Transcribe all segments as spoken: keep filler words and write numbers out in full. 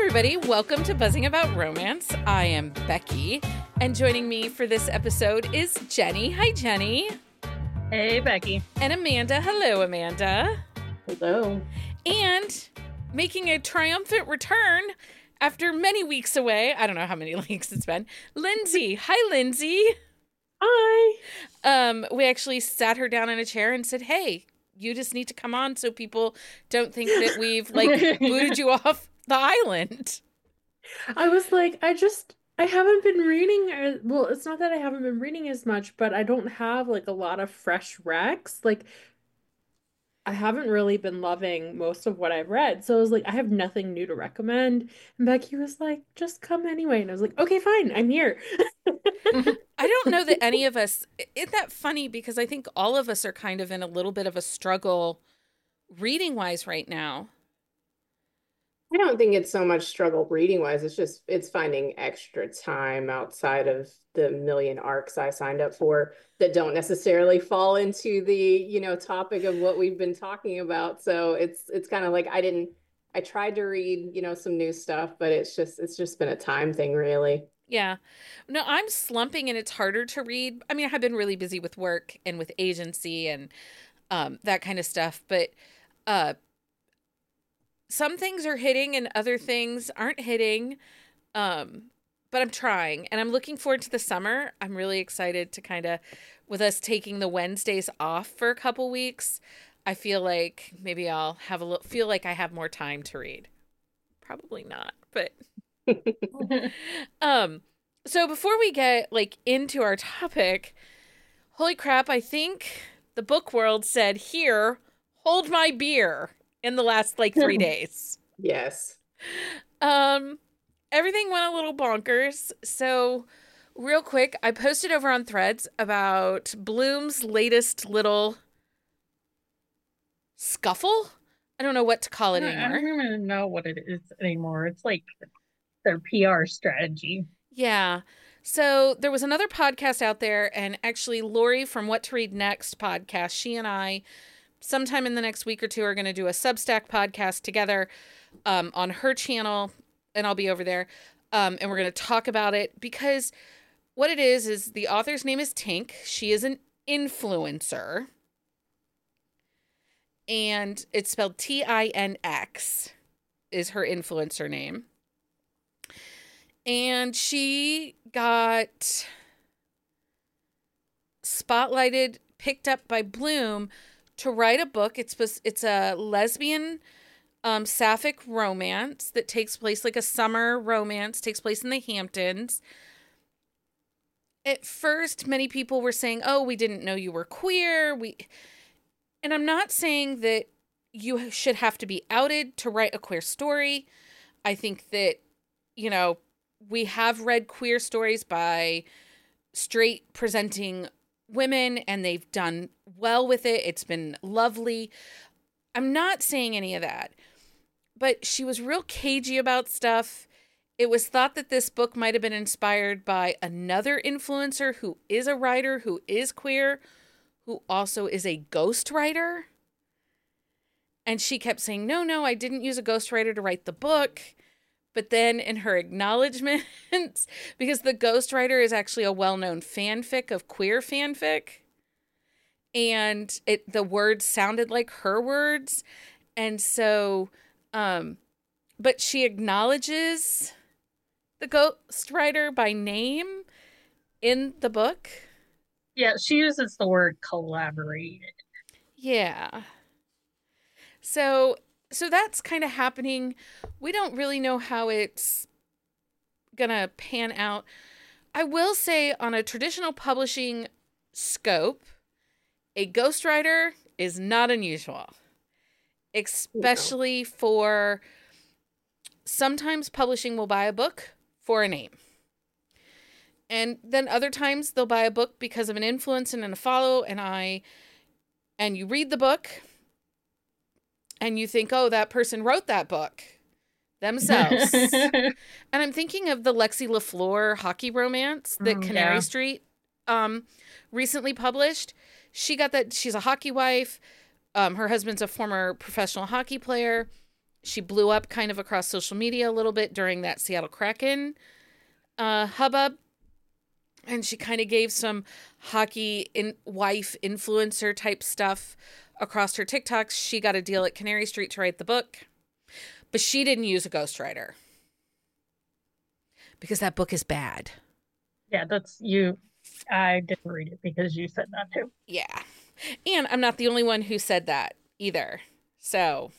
everybody. Welcome to Buzzing About Romance. I am Becky, and joining me for this episode is Jenny. Hi, Jenny. Hey, Becky. And Amanda. Hello, Amanda. Hello. And making a triumphant return after many weeks away. I don't know how many weeks it's been. Lindsay. Hi, Lindsay. Hi. Um, we actually sat her down in a chair and said, hey, you just need to come on so people don't think that we've, like, booted you off the island. I was like, I just, I haven't been reading, as- well, it's not that I haven't been reading as much, but I don't have, like, a lot of fresh recs. Like, I haven't really been loving most of what I've read. So I was like, I have nothing new to recommend. And Becky was like, just come anyway. And I was like, okay, fine, I'm here. I don't know that any of us, isn't that funny? Because I think all of us are kind of in a little bit of a struggle reading wise right now. I don't think it's so much struggle reading wise. It's just it's finding extra time outside of the million arcs I signed up for that don't necessarily fall into the, you know, topic of what we've been talking about. So it's it's kind of like I didn't I tried to read, you know, some new stuff, but it's just it's just been a time thing, really. Yeah. No, I'm slumping and it's harder to read. I mean, I have been really busy with work and with agency and um, that kind of stuff, but uh some things are hitting and other things aren't hitting. Um, but I'm trying and I'm looking forward to the summer. I'm really excited to kind of, with us taking the Wednesdays off for a couple weeks, I feel like maybe I'll have a little, feel like I have more time to read. Probably not, but, um, so before we get like into our topic, holy crap, I think the book world said, here, hold my beer. In the last like three days. Yes. Um, everything went a little bonkers. So real quick, I posted over on Threads about Bloom's latest little scuffle. I don't know what to call it I anymore. don't even know what it is anymore. It's like their P R strategy. Yeah. So there was another podcast out there, and actually Lori from What to Read Next podcast, she and I sometime in the next week or two are going to do a Substack podcast together um, on her channel, and I'll be over there. Um, and we're going to talk about it because what it is, is the author's name is Tink. She is an influencer, and it's spelled T I N X is her influencer name. And she got spotlighted, picked up by Bloom to write a book. It's it's a lesbian um, sapphic romance that takes place, like a summer romance, takes place in the Hamptons. At first, many people were saying, oh, we didn't know you were queer. We, And I'm not saying that you should have to be outed to write a queer story. I think that, you know, we have read queer stories by straight presenting women and they've done well with it. It's been lovely. I'm not saying any of that, but she was real cagey about stuff. It was thought that this book might have been inspired by another influencer who is a writer, who is queer, who also is a ghostwriter. And she kept saying, no, no, I didn't use a ghostwriter to write the book. But then in her acknowledgments, because the ghostwriter is actually a well-known fanfic of queer fanfic, and it the words sounded like her words, and so, um, but she acknowledges the ghostwriter by name in the book. Yeah, she uses the word collaborated. Yeah. So... So that's kind of happening. We don't really know how it's going to pan out. I will say on a traditional publishing scope, a ghostwriter is not unusual, especially no. for sometimes publishing will buy a book for a name. And then other times they'll buy a book because of an influence and a follow, and I, and you read the book and you think, oh, that person wrote that book themselves. And I'm thinking of the Lexi LaFleur hockey romance that mm, Canary yeah. Street um, recently published. She got that. She's a hockey wife. Um, her husband's a former professional hockey player. she blew up kind of across social media a little bit during that Seattle Kraken uh, hubbub. And she kind of gave some hockey in wife influencer type stuff across her TikToks. She got a deal at Canary Street to write the book, but she didn't use a ghostwriter because that book is bad. Yeah, that's you. I didn't read it because you said that too. Yeah. And I'm not the only one who said that either. So,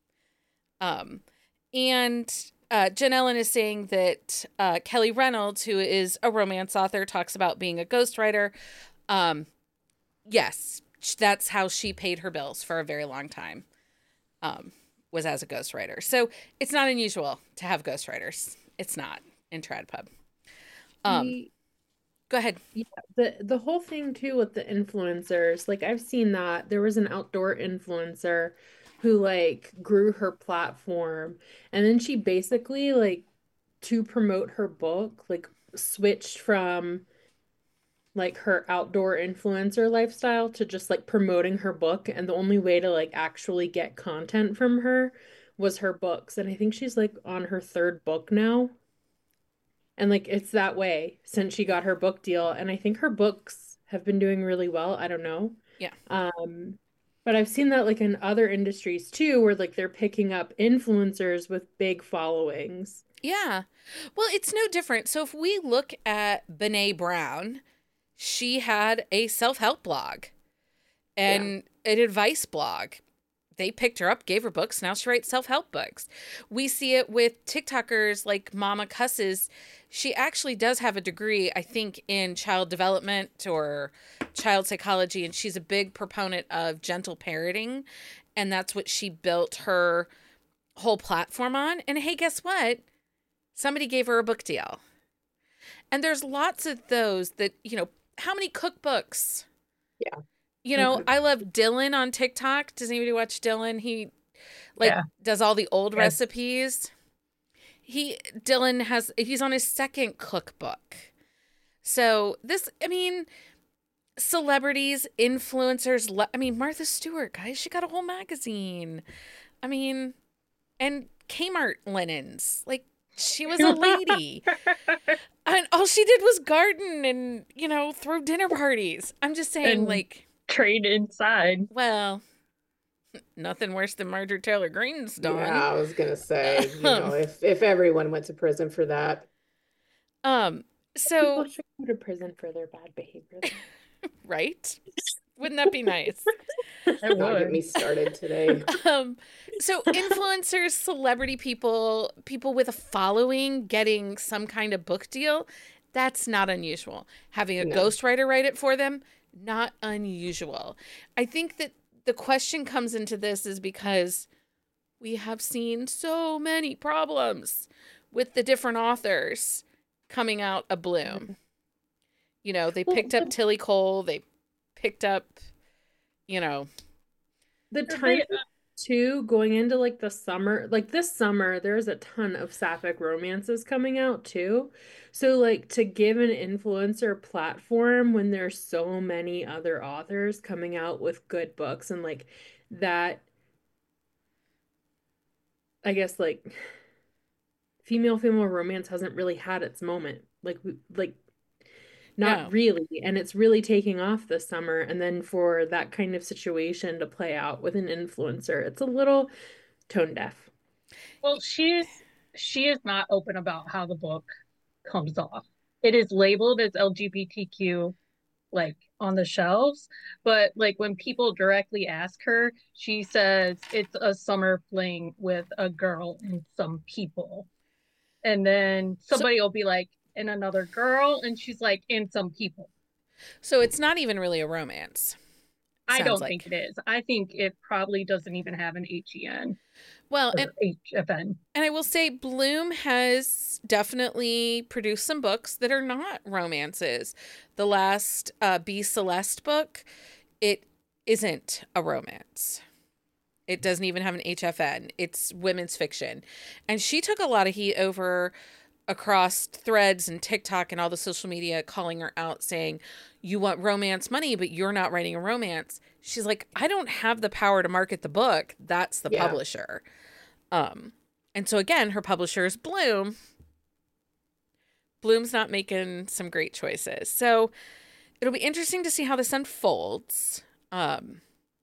um, and uh, Jen Ellen is saying that uh, Kelly Reynolds, who is a romance author, talks about being a ghostwriter. Um, yes, that's how she paid her bills for a very long time, um, was as a ghostwriter. So it's not unusual to have ghostwriters. It's not in Trad Pub. Um, The- go ahead. Yeah, the the whole thing too with the influencers, like I've seen that there was an outdoor influencer who like grew her platform, and then she basically like to promote her book, like switched from like her outdoor influencer lifestyle to just like promoting her book, and the only way to like actually get content from her was her books. And I think she's like on her third book now. And like it's that way since she got her book deal. And I think her books have been doing really well. I don't know. Yeah. Um, but I've seen that like in other industries too, where like they're picking up influencers with big followings. Yeah. Well, it's no different. So if we look at Brené Brown, she had a self-help blog and an advice blog. They picked her up, gave her books. Now she writes self-help books. We see it with TikTokers like Mama Cusses. She actually does have a degree, I think, in child development or child psychology, and she's a big proponent of gentle parenting, and that's what she built her whole platform on. And hey, guess what? Somebody gave her a book deal. And there's lots of those that, you know, how many cookbooks? Yeah. You know, Mhm. I love Dylan on TikTok. Does anybody watch Dylan? He like Yeah. does all the old Yes. recipes. He Dylan has he's on his second cookbook. So this, I mean, celebrities, influencers. le- I mean, Martha Stewart, guys, she got a whole magazine. I mean, and Kmart linens. Like she was a lady. And all she did was garden and, you know, throw dinner parties. I'm just saying, And- like, Trade inside. well, nothing worse than Marjorie Taylor Greene's done. Yeah, I was gonna say, you know, if if everyone went to prison for that. Um, so, People should go to prison for their bad behavior. right? Wouldn't that be nice? It Don't get would. me started today. Um, so influencers, celebrity people, people with a following getting some kind of book deal, that's not unusual. Having a No. ghostwriter write it for them, not unusual. I think that the question comes into this is because we have seen so many problems with the different authors coming out of Bloom. You know, they Well, picked up but- Tilly Cole, they picked up, you know, The They- time too going into like the summer, like this summer, there's a ton of sapphic romances coming out too. So like to give an influencer platform when there's so many other authors coming out with good books and like that, I guess like female female romance hasn't really had its moment. Like we- like not No. really, and it's really taking off this summer. And then for that kind of situation to play out with an influencer, it's a little tone deaf. Well, she's she is not open about how the book comes off. It is labeled as L G B T Q, like on the shelves, but like when people directly ask her, she says it's a summer fling with a girl and some people. And then somebody will be like, and another girl, and she's like, and some people. so it's not even really a romance. I Sounds don't like. think it is. I think it probably doesn't even have an H E N Well, or and H F N. And I will say Bloom has definitely produced some books that are not romances. The last uh, Be Celeste book, it isn't a romance. It doesn't even have an H F N. It's women's fiction. And she took a lot of heat over across threads and TikTok and all the social media calling her out saying, you want romance money, but you're not writing a romance. She's like, I don't have the power to market the book. That's the Yeah. publisher. Um, and so again, her publisher is Bloom. Bloom's not making some great choices. So it'll be interesting to see how this unfolds. Um,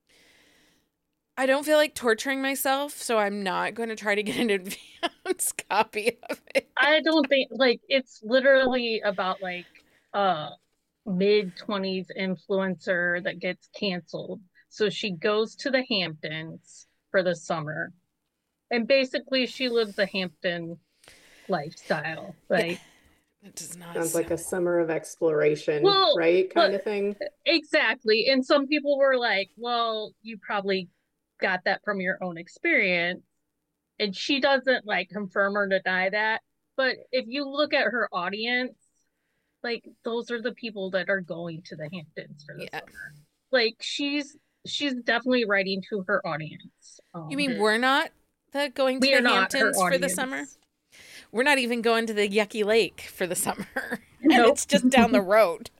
I don't feel like torturing myself, so I'm not going to try to get an advance copy of it. I don't think, like, it's literally about, like, a mid-twenties influencer that gets canceled. So she goes to the Hamptons for the summer. And basically, she lives the Hampton lifestyle. Like, it does not sounds sound... like a summer of exploration, well, right? Kind but, of thing. Exactly. And some people were like, well, you probably got that from your own experience. And she doesn't like confirm or deny that. But if you look at her audience, like those are the people that are going to the Hamptons for the Yeah. summer. Like she's she's definitely writing to her audience. Um, You mean we're not the going to we are the not her Hamptons for the audience. summer? We're not even going to the Yucky Lake for the summer. And Nope. it's just down the road.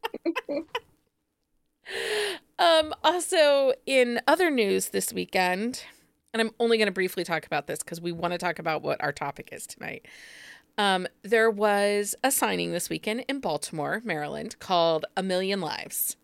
um, also, in other news this weekend, and I'm only going to briefly talk about this because we want to talk about what our topic is tonight. Um, there was a signing this weekend in Baltimore, Maryland, called A Million Lives.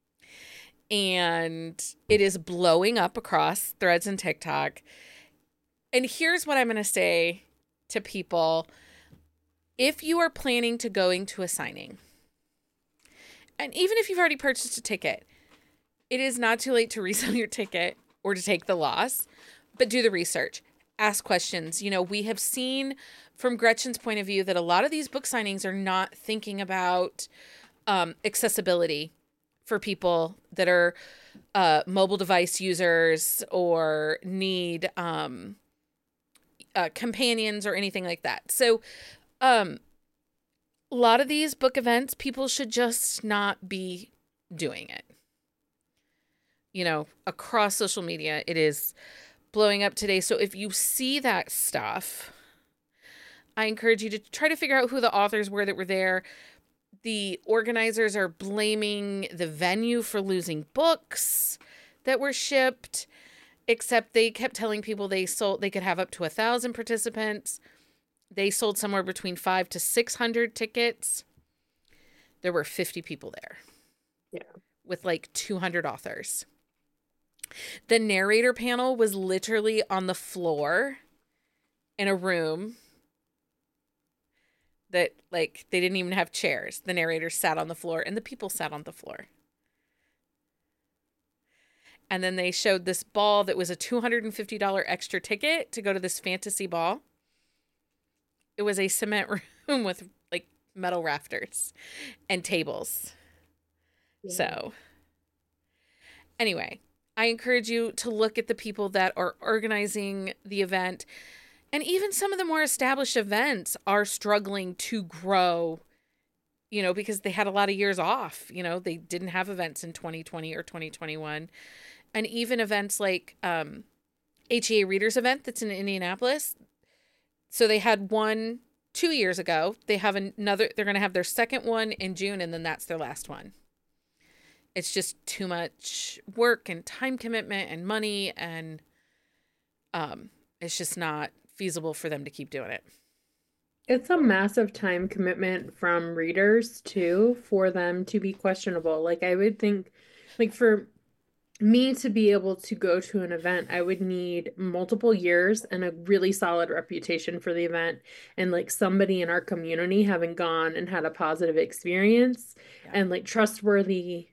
And it is blowing up across Threads and TikTok. And here's what I'm going to say to people. If you are planning to going to a signing, and even if you've already purchased a ticket, it is not too late to resell your ticket or to take the loss, but do the research. Ask questions. You know, we have seen from Gretchen's point of view that a lot of these book signings are not thinking about um, accessibility for people that are uh, mobile device users or need um, uh, companions or anything like that. So um, a lot of these book events, people should just not be doing it. You know, across social media, it is blowing up today. So if you see that stuff, I encourage you to try to figure out who the authors were that were there. The organizers are blaming the venue for losing books that were shipped, except they kept telling people they sold, they could have up to a thousand participants. They sold somewhere between five to six hundred tickets. There were fifty people there. Yeah. With like two hundred authors. The narrator panel was literally on the floor in a room that, like, they didn't even have chairs. The narrator sat on the floor and the people sat on the floor. And then they showed this ball that was a two hundred fifty dollars extra ticket to go to this fantasy ball. It was a cement room with, like, metal rafters and tables. Yeah. So, anyway, I encourage you to look at the people that are organizing the event. And even some of the more established events are struggling to grow, you know, because they had a lot of years off. You know, they didn't have events in twenty twenty or twenty twenty-one. And even events like um, H E A Readers event that's in Indianapolis. So they had one two years ago. They have another, they're going to have their second one in June, and then that's their last one. It's just too much work and time commitment and money, and um, it's just not feasible for them to keep doing it. It's a massive time commitment from readers too, for them to be questionable. Like I would think, like for me to be able to go to an event, I would need multiple years and a really solid reputation for the event, and like somebody in our community having gone and had a positive experience, yeah. and like trustworthy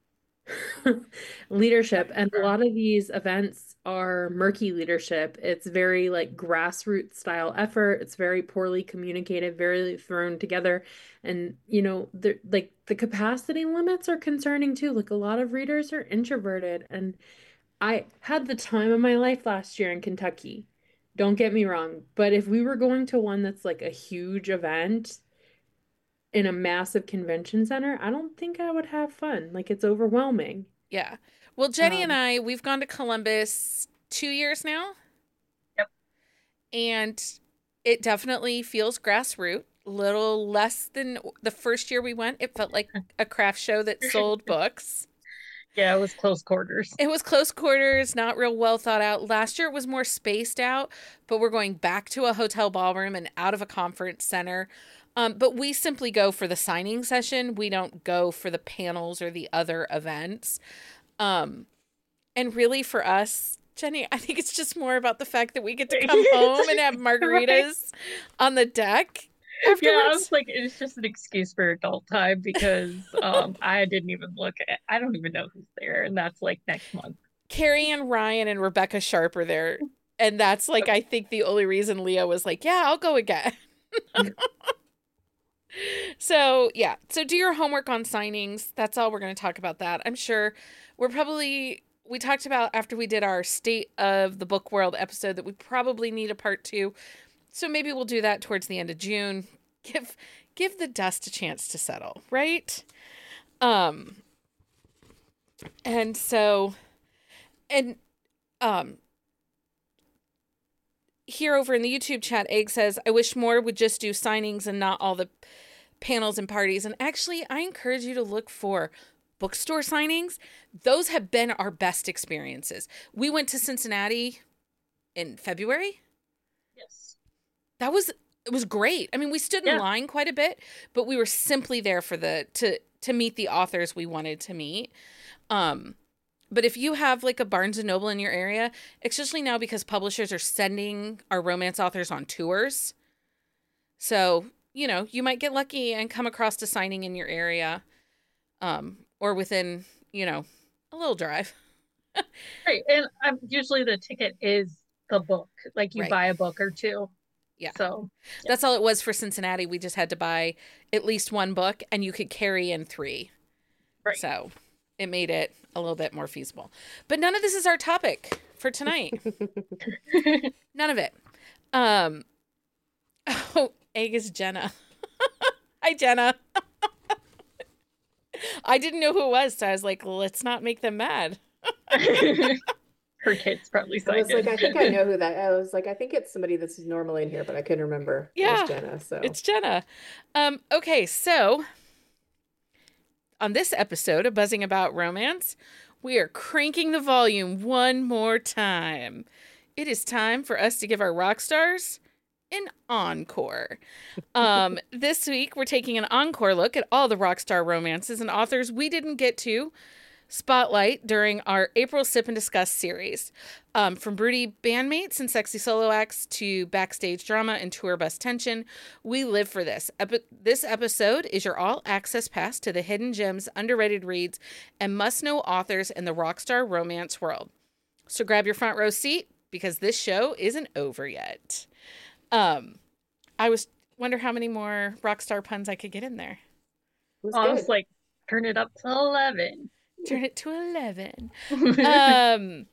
leadership. And a lot of these events are murky leadership. It's very like grassroots style effort. It's very poorly communicated, very thrown together. And you know, the like the capacity limits are concerning too. Like a lot of readers are introverted, and I had the time of my life last year in Kentucky. Don't get me wrong, but if we were going to one that's like a huge event in a massive convention center, I don't think I would have fun. Like it's overwhelming. Yeah. Well, Jenny Um, and I, we've gone to Columbus two years now. Yep. And it definitely feels grassroots. Little less than the first year we went. It felt like a craft show that sold books. Yeah, it was close quarters. It was close quarters, not real well thought out. Last year it was more spaced out, but we're going back to a hotel ballroom and out of a conference center. Um, but we simply go for the signing session. We don't go for the panels or the other events. Um, and really for us, Jenny, I think it's just more about the fact that we get to come home and have margaritas right. on the deck afterwards. Yeah, I was like, it's just an excuse for adult time because um, I didn't even look at, I don't even know who's there. And that's like next month. Carrie and Ryan and Rebecca Sharp are there. And that's like, I think the only reason Leah was like, yeah, I'll go again. So, yeah. So do your homework on signings. That's all we're going to talk about that. I'm sure we're probably, we talked about after we did our State of the Book World episode that we probably need a part two. So maybe we'll do that towards the end of June. Give give the dust a chance to settle, right? Um and so and um here over in the YouTube chat, Egg says, I wish more would just do signings and not all the panels and parties. And actually, I encourage you to look for bookstore signings. Those have been our best experiences. We went to Cincinnati in February. Yes. That was, it was great. I mean, we stood in Yeah. line quite a bit, but we were simply there for the, to, to meet the authors we wanted to meet. Um, But if you have like a Barnes and Noble in your area, especially now because publishers are sending our romance authors on tours. So, you know, you might get lucky and come across a signing in your area, um, or within, you know, a little drive. Right. And um, usually the ticket is the book. Like you Right. buy a book or two. Yeah. So That's all it was for Cincinnati. We just had to buy at least one book and you could carry in three. Right. So it made it a little bit more feasible. But none of this is our topic for tonight. None of it. Um, oh, Egg is Jenna. Hi, Jenna. I didn't know who it was, so I was like, let's not make them mad. her kids probably I was signed like, in. I think I know who that. I was like, I think it's somebody that's normally in here, but I couldn't remember. It Yeah, was Jenna. So It's Jenna. Um, okay, so on this episode of Buzzing About Romance, we are cranking the volume one more time. It is time for us to give our rock stars an encore. Um, this week, we're taking an encore look at all the rock star romances and authors we didn't get to spotlight during our April Sip and Discuss series. Um, from broody bandmates and sexy solo acts to backstage drama and tour bus tension, we live for this. Epi- this episode is your all-access pass to the hidden gems, underrated reads, and must-know authors in the rockstar romance world. So grab your front row seat because this show isn't over yet. Um, I was wonder how many more rockstar puns I could get in there. it was I was good. like, turn it up to eleven. Turn it to eleven. um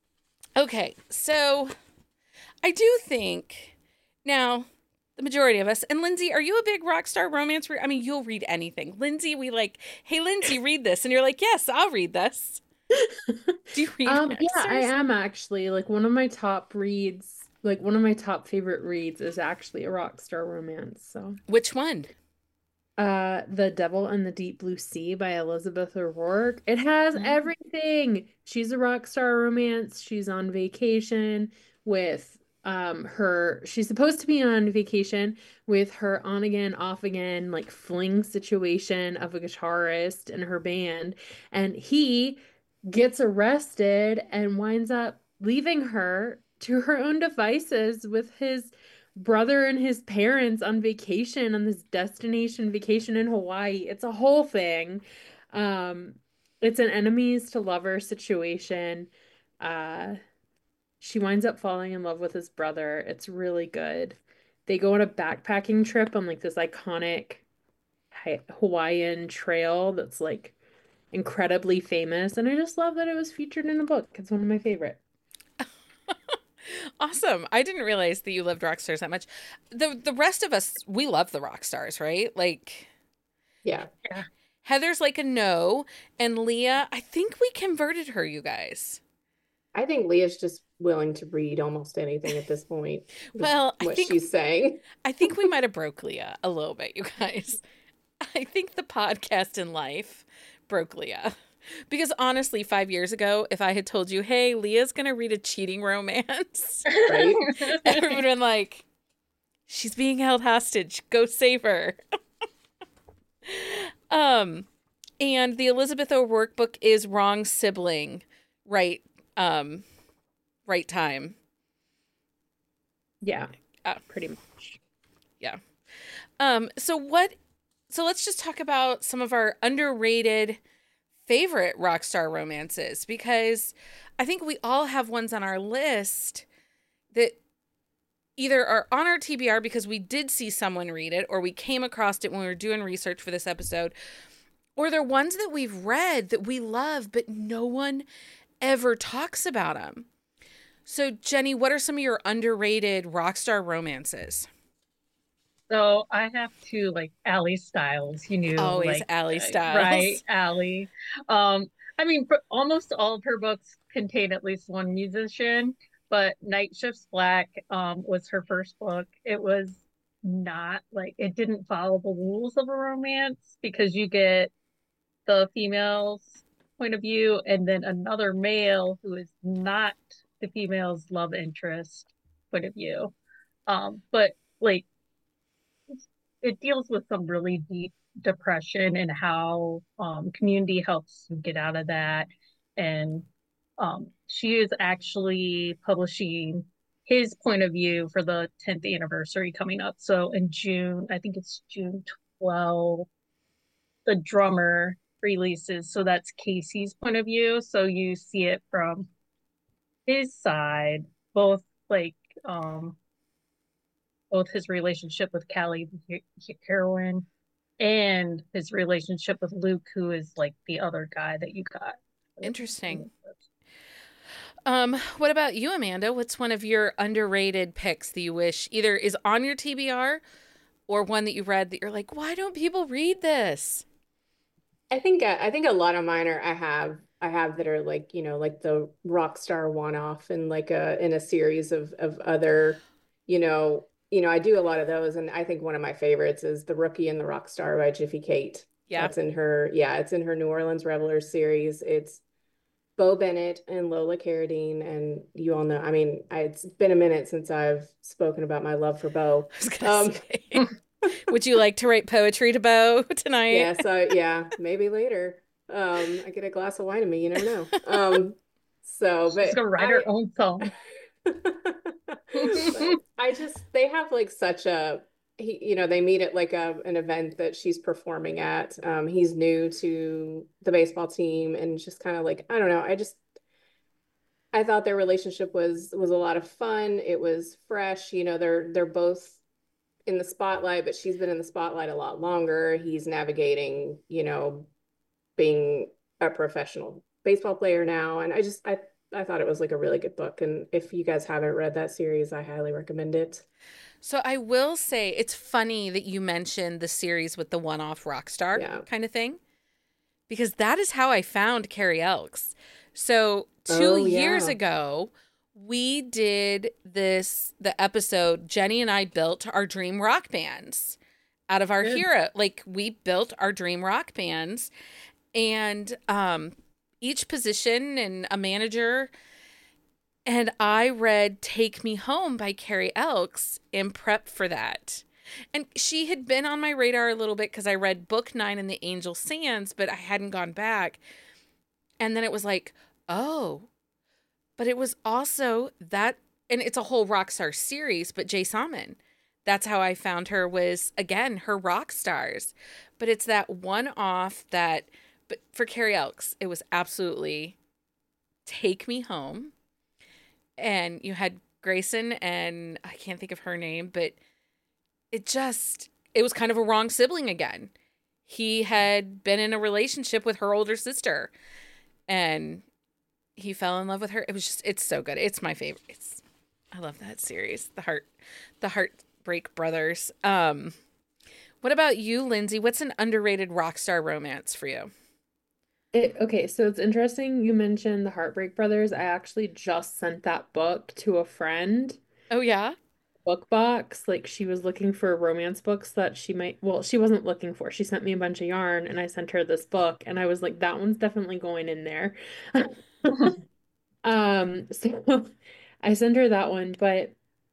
okay, so I do think now the majority of us, and Lindsay, are you a big rock star romance re- I mean, you'll read anything. Lindsay, we like, hey Lindsay, read this, and you're like, yes, I'll read this. Do you read Um, rock yeah, I stars? am actually. Like one of my top reads, like one of my top favorite reads is actually a rock star romance. So, Which one? uh, The Devil and the Deep Blue Sea by Elizabeth O'Rourke. It has Mm. everything. She's a rock star romance. She's on vacation with um her she's supposed to be on vacation with her on again, off again, like fling situation of a guitarist and her band, and he gets arrested and winds up leaving her to her own devices with his brother and his parents on vacation on this destination vacation in Hawaii. It's a whole thing. Um, it's an enemies to lovers situation. Uh, she winds up falling in love with his brother. It's really good. They go on a backpacking trip on like this iconic Hi- Hawaiian trail that's like incredibly famous, and I just love that it was featured in a book. It's one of my favorite. Awesome. I didn't realize that you loved rock stars that much. The the rest of us, we love the rock stars, right? Like Yeah. Heather's like a no, and Leah, I think we converted her, you guys. I think Leah's just willing to read almost anything at this point. is Well, I what think she's saying. I think we might have broke Leah a little bit, you guys. I think the podcast and life broke Leah. Because honestly, five years ago, if I had told you, hey, Leah's going to read a cheating romance, Right? everyone would have been like, she's being held hostage. Go save her. um, and the Elizabeth O'Rourke book is Wrong Sibling, right? Um, right time. Yeah, Uh, pretty much. yeah. Um, so what, so let's just talk about some of our underrated favorite rock star romances, because I think we all have ones on our list that either are on our T B R because we did see someone read it or we came across it when we were doing research for this episode, or they're ones that we've read that we love, but no one ever talks about them. So, Jenny, what are some of your underrated rock star romances? So I have to like Allie Styles, you knew, Always like Allie uh, Styles. right, Allie. Um, I mean, pr- almost all of her books contain at least one musician, but Night Shift's Black um was her first book. It was not like it didn't follow the rules of a romance because you get the female's point of view and then another male who is not the female's love interest point of view. Um, but like it deals with some really deep depression and how um, community helps you get out of that. And um, she is actually publishing his point of view for the tenth anniversary coming up. So in June, I think it's June twelfth, the drummer releases. So that's Casey's point of view. So you see it from his side, both like um both his relationship with Callie, the heroine, and his relationship with Luke, who is like the other guy that you got. Interesting. Um, what about you, Amanda? What's one of your underrated picks that you wish either is on your T B R or one that you read that you're like, why don't people read this? I think uh, I think a lot of mine are I have I have that are like, you know, like the rock star one-off and like a in a series of of other, you know, you know, I do a lot of those, and I think one of my favorites is The Rookie and the Rock Star by Jiffy Kate. Yeah. That's in her, yeah, it's in her New Orleans Revelers series. It's Bo Bennett and Lola Carradine, and you all know, I mean, I, it's been a minute since I've spoken about my love for Bo. I was gonna Um, say, would you like to write poetry to Bo tonight? yeah, so yeah, maybe later. Um, I get a glass of wine in me, you never know. Um, so, but She's gonna write I, her own song. but I just they have like such a he, you know, they meet at like a an event that she's performing at. Um, he's new to the baseball team and just kind of like, I don't know, I just I thought their relationship was was a lot of fun. It was fresh, you know, they're they're both in the spotlight, but she's been in the spotlight a lot longer. He's navigating, you know, being a professional baseball player now. And I just I I thought it was like a really good book. And if you guys haven't read that series, I highly recommend it. So I will say it's funny that you mentioned the series with the one-off rock star Yeah. kind of thing, because that is how I found Carrie Elks. So two Oh, years yeah. ago, we did this, the episode, Jenny and I built our dream rock bands out of our Good. hero. Like we built our dream rock bands, and um, each position and a manager. And I read Take Me Home by Carrie Elks in prep for that. And she had been on my radar a little bit because I read book nine in the Angel Sands, but I hadn't gone back. And then it was like, oh, but it was also that, and it's a whole Rockstar series, but Jay Salmon. That's how I found her, was, again, her rock stars. But it's that one off that, but for Carrie Elks, it was absolutely Take Me Home. And you had Grayson, and I can't think of her name, but it just, it was kind of a wrong sibling again. He had been in a relationship with her older sister, and he fell in love with her. It was just, it's so good. It's my favorite. It's, I love that series. The Heart, the Heartbreak Brothers. Um, what about you, Lindsay? What's an underrated rock star romance for you? It, okay, so it's interesting you mentioned the Heartbreak Brothers. I actually just sent that book to a friend. Oh, yeah? book box. Like she was looking for romance books that she might, well, she wasn't looking for. She sent me a bunch of yarn and I sent her this book and I was like, that one's definitely going in there. Um, so I sent her that one, but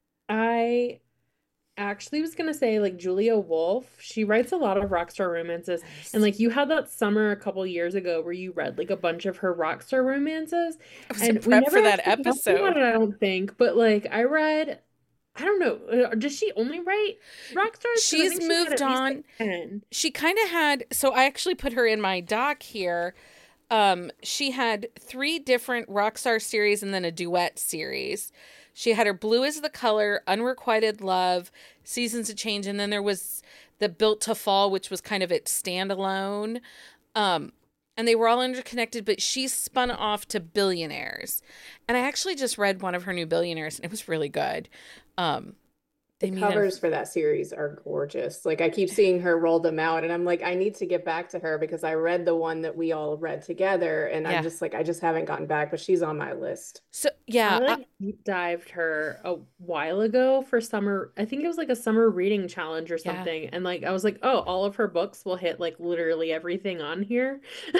I actually was gonna say like Julia Wolf, she writes a lot of rockstar romances. And like you had that summer a couple years ago where you read like a bunch of her rockstar romances. I was And in we prep never for that actually talked about episode. it, I don't think. But like I read, I don't know, uh, does she only write rock stars? 'Cause I She's think she had moved at least on. like ten. She kind of had, so I actually put her in my doc here. Um, she had three different Rockstar series and then a duet series. She had her Blue is the Color, Unrequited Love, Seasons of Change, and then there was the Built to Fall, which was kind of its standalone. Um, and they were all interconnected, but she spun off to Billionaires. And I actually just read one of her new Billionaires, and it was really good. Um, they The meet in- covers for that series are gorgeous. Like I keep seeing her roll them out and I'm like, I need to get back to her because I read the one that we all read together and Yeah. I'm just like, I just haven't gotten back, but she's on my list. So yeah, I I- like deep dived her a while ago for summer. I think it was like a summer reading challenge or Yeah. something. And like I was like, oh, all of her books will hit like literally everything on here.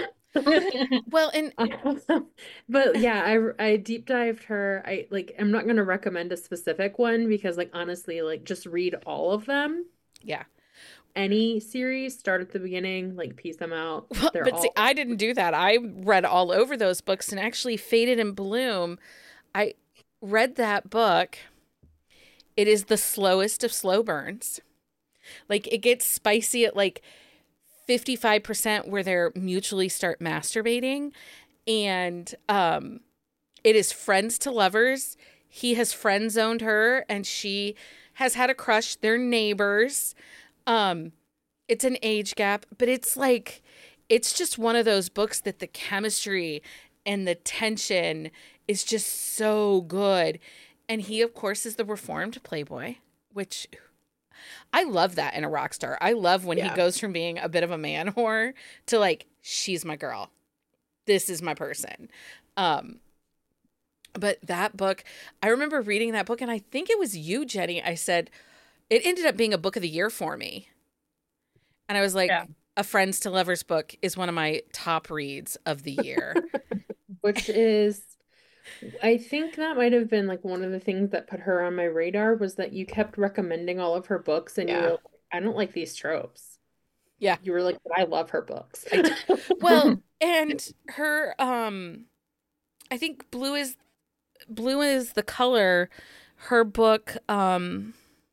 well, and But yeah, I I deep dived her. I like I'm not gonna recommend a specific one because like honestly, like just read all of them. yeah. Any series, start at the beginning, like piece them out. Well, They're but all see, I didn't do that. I read all over those books and actually Faded in Bloom. I read that book. It is the slowest of slow burns. Like it gets spicy at like fifty-five percent where they're mutually start masturbating. And um, it is friends to lovers. He has friend zoned her and she has had a crush. They're neighbors. Um, it's an age gap, but it's like, it's just one of those books that the chemistry and the tension is just so good. And he, of course, is the reformed playboy, which I love that in a rock star. I love when Yeah. he goes from being a bit of a man whore to like, she's my girl. This is my person. Um, but that book, I remember reading that book, and I think it was you, Jenny. I said, it ended up being a book of the year for me. And I was like, Yeah. A Friends to Lovers book is one of my top reads of the year. which is I think that might have been like one of the things that put her on my radar was that you kept recommending all of her books and you Yeah. were like, I don't like these tropes. Yeah. You were like, but I love her books. Well, and her, um, I think Blue is Blue is the Color. Her book, um,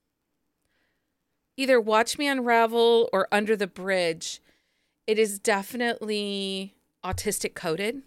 either Watch Me Unravel or Under the Bridge. It is definitely autistic coded.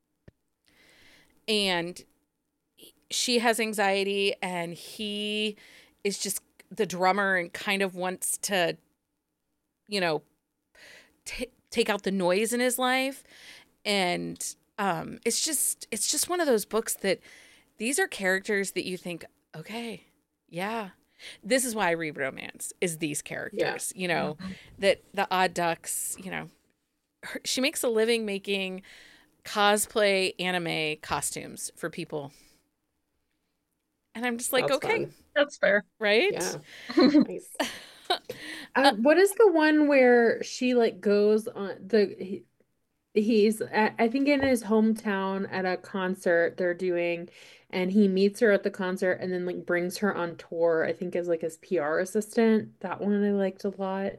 And she has anxiety and he is just the drummer and kind of wants to, you know, t- take out the noise in his life. And um, it's just, it's just one of those books that these are characters that you think, okay, yeah, this is why I read romance is these characters, you know, that the Odd Ducks, you know, her, she makes a living making cosplay anime costumes for people. And I'm just like, That's okay, fun. That's fair. right? Yeah. Nice. Uh, what is the one where she like goes on the he, he's at, I think in his hometown at a concert they're doing and he meets her at the concert and then like brings her on tour, I think as like his P R assistant. That one I liked a lot.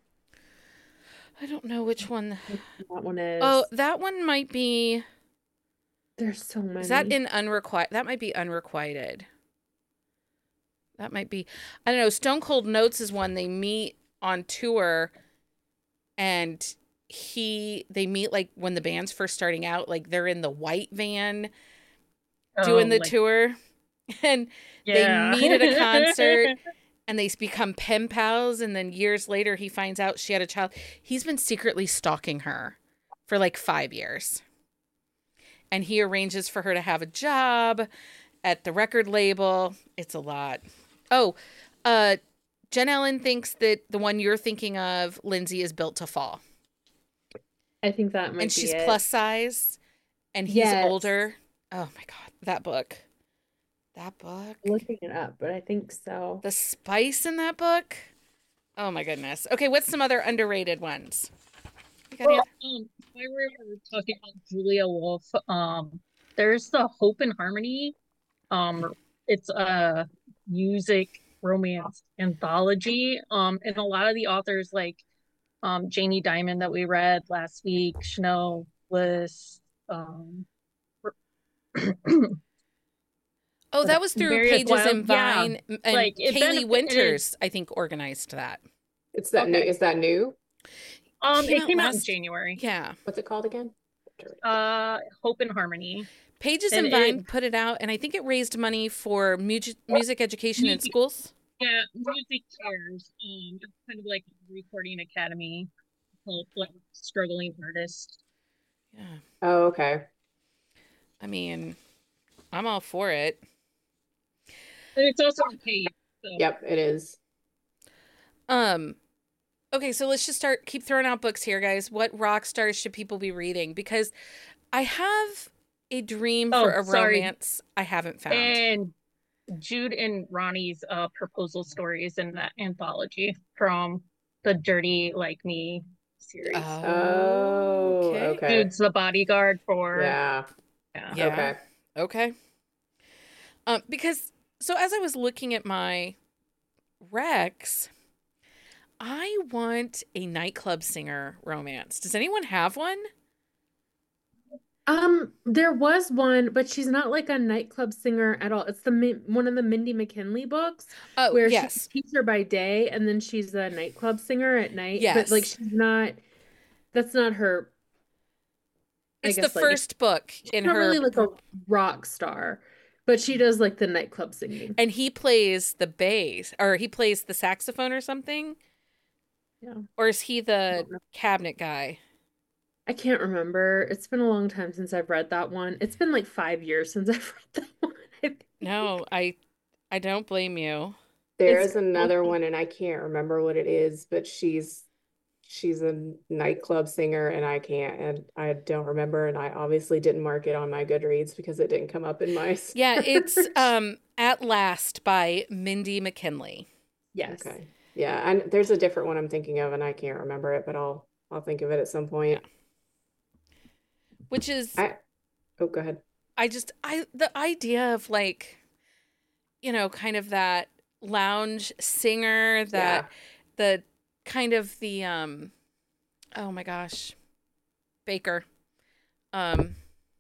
I don't know which one. That one is. Oh, that one might be. There's so many. Is that in unrequited? That might be unrequited. That might be. I don't know. Stone Cold Notes is one they meet on tour, and he they meet like when the band's first starting out. Like they're in the white van doing Oh, the like- tour, and Yeah. they meet at a concert. And they become pen pals, and then years later, he finds out she had a child. He's been secretly stalking her for like five years. And he arranges for her to have a job at the record label. It's a lot. Oh, uh, Jen Ellen thinks that the one you're thinking of, Lindsay, is Built to Fall. I think that might And be she's it. plus size, and he's Yes. older. Oh my God, that book. That book. Looking it up, but I think so. The spice in that book. Oh my goodness. Okay, what's some other underrated ones? You got Well, any- um, if I were talking about Julia Wolf, um, there's the Hope and Harmony. Um, it's a music romance anthology. Um, and a lot of the authors like um Janie Diamond that we read last week, Chanel Bliss, um Oh, that was through Meredith Pages Wild. and Yeah, Vine, m- and like it Kaylee benefit- it Winters, is- I think, organized that. It's that new. Okay. Is that new? Um, Came it out came out in last- January. Yeah. What's it called again? Uh, Hope and Harmony. Pages And and Vine it- put it out, and I think it raised money for music, music education in Music- schools. Yeah, Music Cares. Um, it's kind of like a recording academy to help like struggling artists. Yeah. Oh, okay. I mean, I'm all for it. And it's also paid. So. Yep, it is. Um, okay, so let's just start, keep throwing out books here, guys. What rock stars should people be reading? Because I have a dream Oh, for a sorry. romance I haven't found. And Jude and Ronnie's uh proposal stories in that anthology from the Dirty Like Me series. Oh, okay. Jude's the bodyguard for Yeah. yeah. Yeah. Okay. Okay. Um, because so as I was looking at my Rex, I want a nightclub singer romance. Does anyone have one? Um, there was one, but she's not like a nightclub singer at all. It's the Min- one of the Mindy McKinley books Oh, where yes. she's a teacher by day and then she's a nightclub singer at night. But like Yes. she's not. That's not her. I It's the guess, like, first book she's in not her really like a rock star, but she does like the nightclub singing. and he plays the bass or he plays the saxophone or something. Yeah. Or is he the don't know. cabinet guy? I can't remember. It's been a long time since I've read that one. It's been like five years since I've read that one. I think. No, I I don't blame you. There It's is another one, and I can't remember what it is, but she's she's a nightclub singer, and I can't, and I don't remember, and I obviously didn't mark it on my Goodreads because it didn't come up in my Yeah, it's search. um At Last by Mindy McKinley. Yes. Okay. Yeah, and there's a different one I'm thinking of, and I can't remember it, but I'll I'll think of it at some point. Which is I oh, go ahead. I just I the idea of like, you know, kind of that lounge singer, that the kind of the um oh my gosh. Baker. Um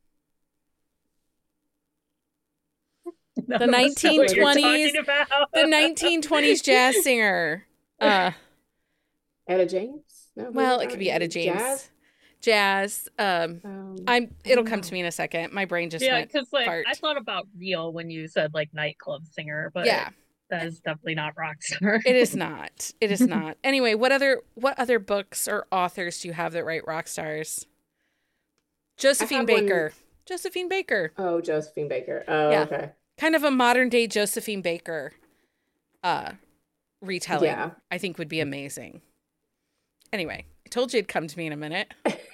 No, The that's not what you're nineteen twenties talking about. the nineteen twenties jazz singer. Uh Etta James? No, who well, was it could that? be Etta James. Jazz? Jazz. Um Um, I'm I it'll don't come know. to me in a second. My brain just Yeah, went because like fart. I thought about real when you said like nightclub singer, but Yeah. that is definitely not rock star. It is not. It is not. Anyway, what other what other books or authors do you have that write rock stars? Josephine have one- Baker. Josephine Baker. Oh, Josephine Baker. Oh, Yeah. okay. Kind of a modern day Josephine Baker uh retelling. Yeah. I think would be amazing. Anyway, I told you it'd come to me in a minute.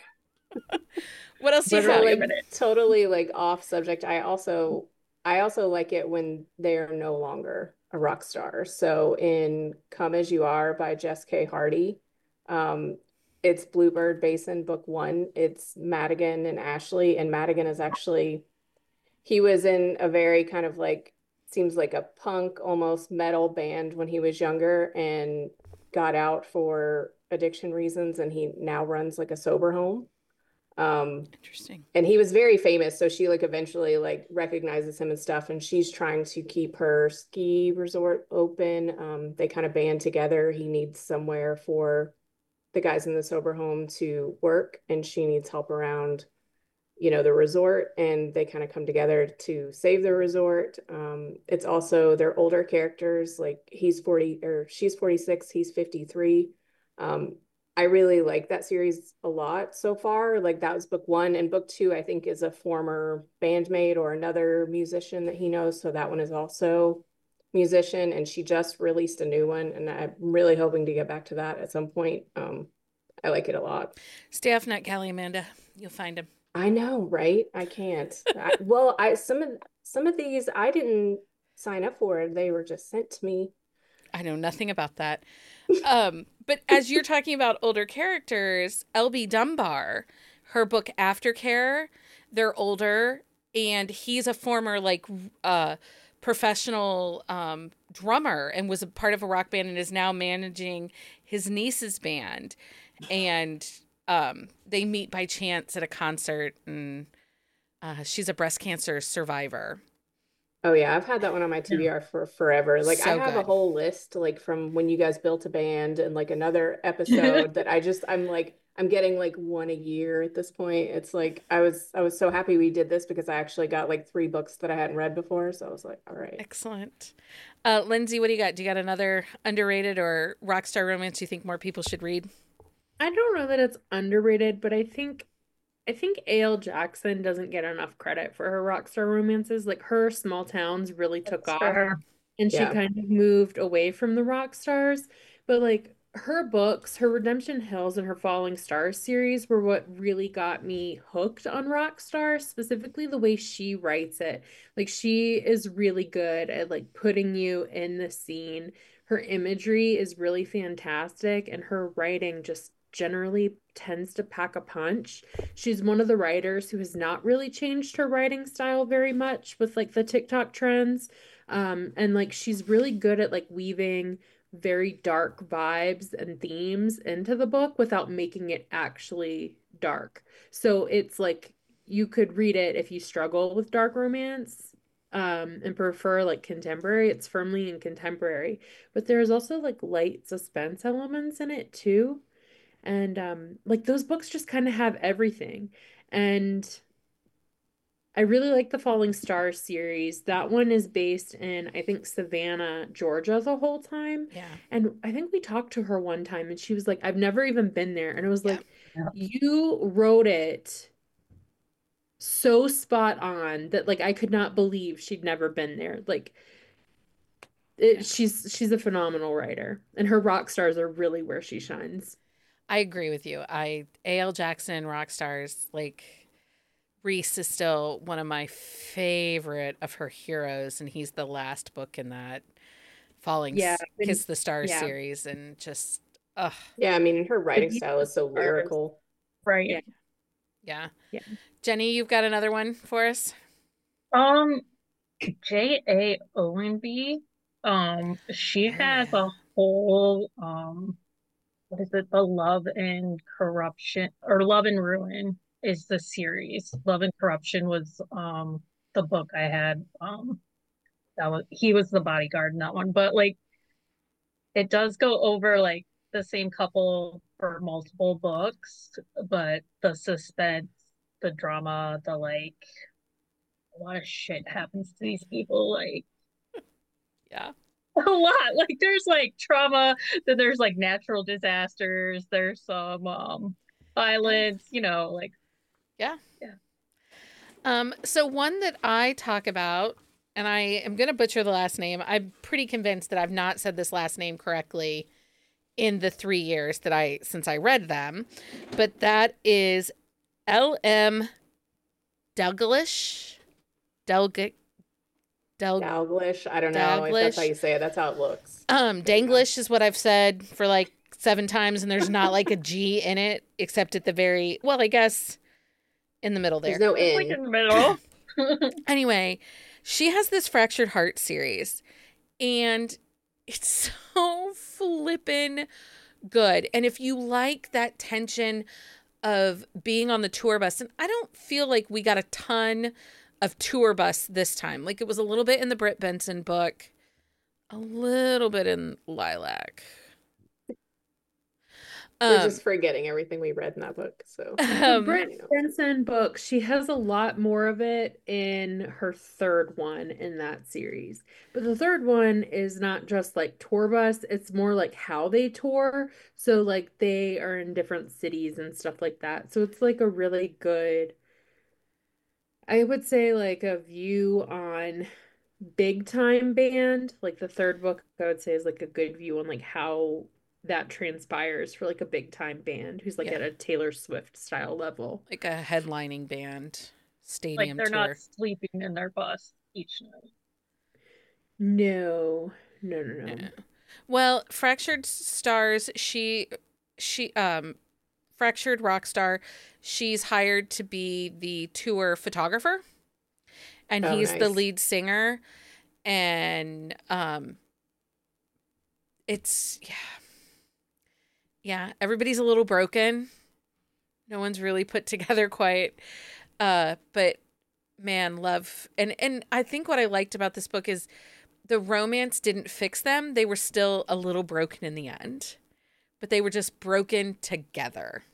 What else do you Literally have? a minute. Totally like off subject. I also I also like it when they're no longer a rock star. So in Come As You Are by Jess K. Hardy, um, it's Bluebird Basin book one. It's Madigan and Ashley, and Madigan is actually he was in a very kind of like seems like a punk almost metal band when he was younger and got out for addiction reasons, and he now runs like a sober home. Um, Interesting. and he was very famous, so she like eventually like recognizes him and stuff, and she's trying to keep her ski resort open. Um, they kind of band together. He needs somewhere for the guys in the sober home to work, and she needs help around, you know, the resort, and they kind of come together to save the resort. Um, it's also they're older characters, like he's forty or she's forty-six, he's fifty-three. Um, I really like that series a lot so far. Like that was book one, and book two, I think, is a former bandmate or another musician that he knows. So that one is also musician, and she just released a new one, and I'm really hoping to get back to that at some point. Um, I like it a lot. Stay off NetGalley, Amanda. You'll find him. I know, right? I can't. I, well, I some of some of these I didn't sign up for. They were just sent to me. I know nothing about that. Um, but as you're talking about older characters, L B Dunbar, her book Aftercare, they're older, and he's a former like uh, professional um, drummer and was a part of a rock band and is now managing his niece's band. And um, they meet by chance at a concert, and uh, she's a breast cancer survivor. Oh yeah, I've had that one on my T B R for forever. Like I So have a good. whole list like from when you guys built a band and like another episode that I just I'm like I'm getting like one a year at this point. It's like I was I was so happy we did this because I actually got like three books that I hadn't read before. So I was like, all right. Excellent. Uh, Lindsay, what do you got? Do you got another underrated or rock star romance you think more people should read? I don't know that it's underrated, but I think I think A L. Jackson doesn't get enough credit for her rock star romances. Like her Small Towns really took That's off, fair. and she Yeah. kind of moved away from the rock stars. But like her books, her Redemption Hills and her Falling Stars series were what really got me hooked on rock stars, specifically the way she writes it. Like she is really good at like putting you in the scene. Her imagery is really fantastic, and her writing just generally tends to pack a punch. She's one of the writers who has not really changed her writing style very much with like the TikTok trends. Um, and like she's really good at like weaving very dark vibes and themes into the book without making it actually dark. So it's like you could read it if you struggle with dark romance um and prefer like contemporary. It's firmly in contemporary, but there's also like light suspense elements in it too. And um like those books just kind of have everything. And I really like the Falling Stars series. That one is based in, I think, Savannah, Georgia the whole time. Yeah. And I think we talked to her one time and she was like, I've never even been there. And I was Yeah. like, Yeah. you wrote it so spot on that like I could not believe she'd never been there. Like it, Yeah. she's she's a phenomenal writer, and her rock stars are really where she shines. I agree with you. I A L. Jackson rock stars, like Reese is still one of my favorite of her heroes, and he's the last book in that Falling Yeah, S- and Kiss the Stars yeah, series, and just ugh, Yeah, I mean her the writing view style of is so the stars. lyrical. Right. Yeah, yeah. yeah. Jenny, you've got another one for us? Um, J A. Owenby, um, she Oh has yeah. a whole um what is it? The Love and Corruption or Love and Ruin is the series. Love and Corruption was um the book I had. Um that was he was the bodyguard in that one. But like it does go over like the same couple for multiple books, but the suspense, the drama, the like a lot of shit happens to these people, like Yeah. a lot. Like there's like trauma, then there's like natural disasters, there's some um Yeah. violence, you know, like Yeah. yeah. Um, so one that I talk about, and I am going to butcher the last name. I'm pretty convinced that I've not said this last name correctly in the three years that I since I read them, but that is L M. Dalglish. Delg. Del. Dalglish. I don't know if that's how Daglish. you say it. That's how it looks. Um, There you go. Danglish is what I've said for like seven times, and there's not like a G in it except at the very well, I guess in the middle There's there. no It's like N. in the middle. Anyway, she has this Fractured Heart series, and it's so flippin' good. And if you like that tension of being on the tour bus, and I don't feel like we got a ton of tour bus this time. Like it was a little bit in the Britt Benson book, a little bit in Lilac. We're Um, just forgetting everything we read in that book. So The um, Britt you know. Benson book, she has a lot more of it in her third one in that series. But the third one is not just like tour bus, it's more like how they tour. So like they are in different cities and stuff like that. So it's like a really good, I would say like a view on big time band. Like the third book I would say is like a good view on like how that transpires for like a big time band who's like yeah, at a Taylor Swift style level. like a headlining band Like stadium they're not tour. sleeping in their bus each night. No, no, no, no. No. Well, Fractured Stars, she she um Fractured Rock Star, she's hired to be the tour photographer, and Oh, he's the nice. lead singer, and um it's yeah. Yeah, everybody's a little broken. No one's really put together quite. Uh, but man, love and and I think what I liked about this book is the romance didn't fix them. They were still a little broken in the end, but they were just broken together.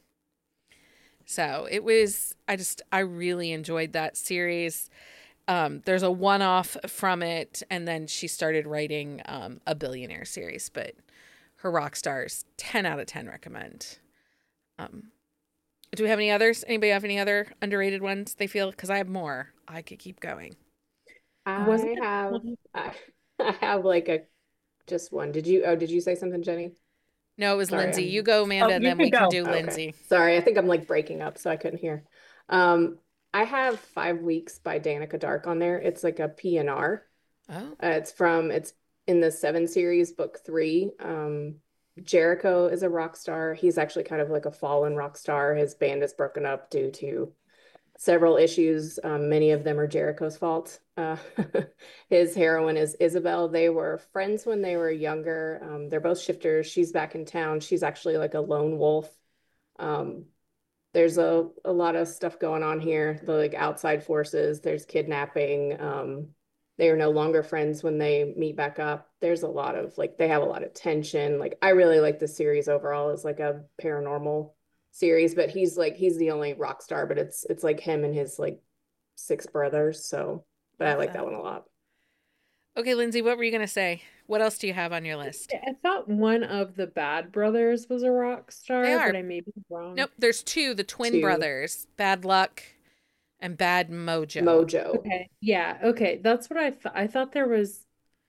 So it was, I just, I really enjoyed that series. Um, there's a one-off from it, and then she started writing um, a billionaire series, but her rock stars, ten out of ten recommend. Um, do we have any others? Anybody have any other underrated ones they feel? Because I have more. I could keep going. Wasn't I it have one- I, I have like a just one. Did you oh did you say something, Jenny? No, it was Sorry, Lindsay. I'm You go, Amanda, Oh, and you then can we can go. do okay. Lindsay. Sorry, I think I'm like breaking up, so I couldn't hear. Um, I have Five Weeks by Danica Dark on there. It's like a P N R. Oh, Uh, it's from it's in the Seven series, book three. Um, Jericho is a rock star. He's actually kind of like a fallen rock star. His band is broken up due to several issues. Um, many of them are Jericho's fault. Uh, his heroine is Isabel. They were friends when they were younger. Um, they're both shifters. She's back in town. She's actually like a lone wolf. Um, there's a, a lot of stuff going on here. The like outside forces, there's kidnapping. Um, they are no longer friends when they meet back up. There's a lot of like they have a lot of tension. Like I really like the series overall as like a paranormal series, but he's like he's the only rock star, but it's it's like him and his like six brothers. So, but I love like that. that one a lot. Okay, Lindsay, what were you going to say? What else do you have on your list? I thought one of the Bad Brothers was a rock They star, are. but I may be wrong. Nope, there's two, the twin Two. brothers, Bad Luck and Bad Mojo. Mojo. Okay. Yeah. Okay. That's what I thought. I thought there was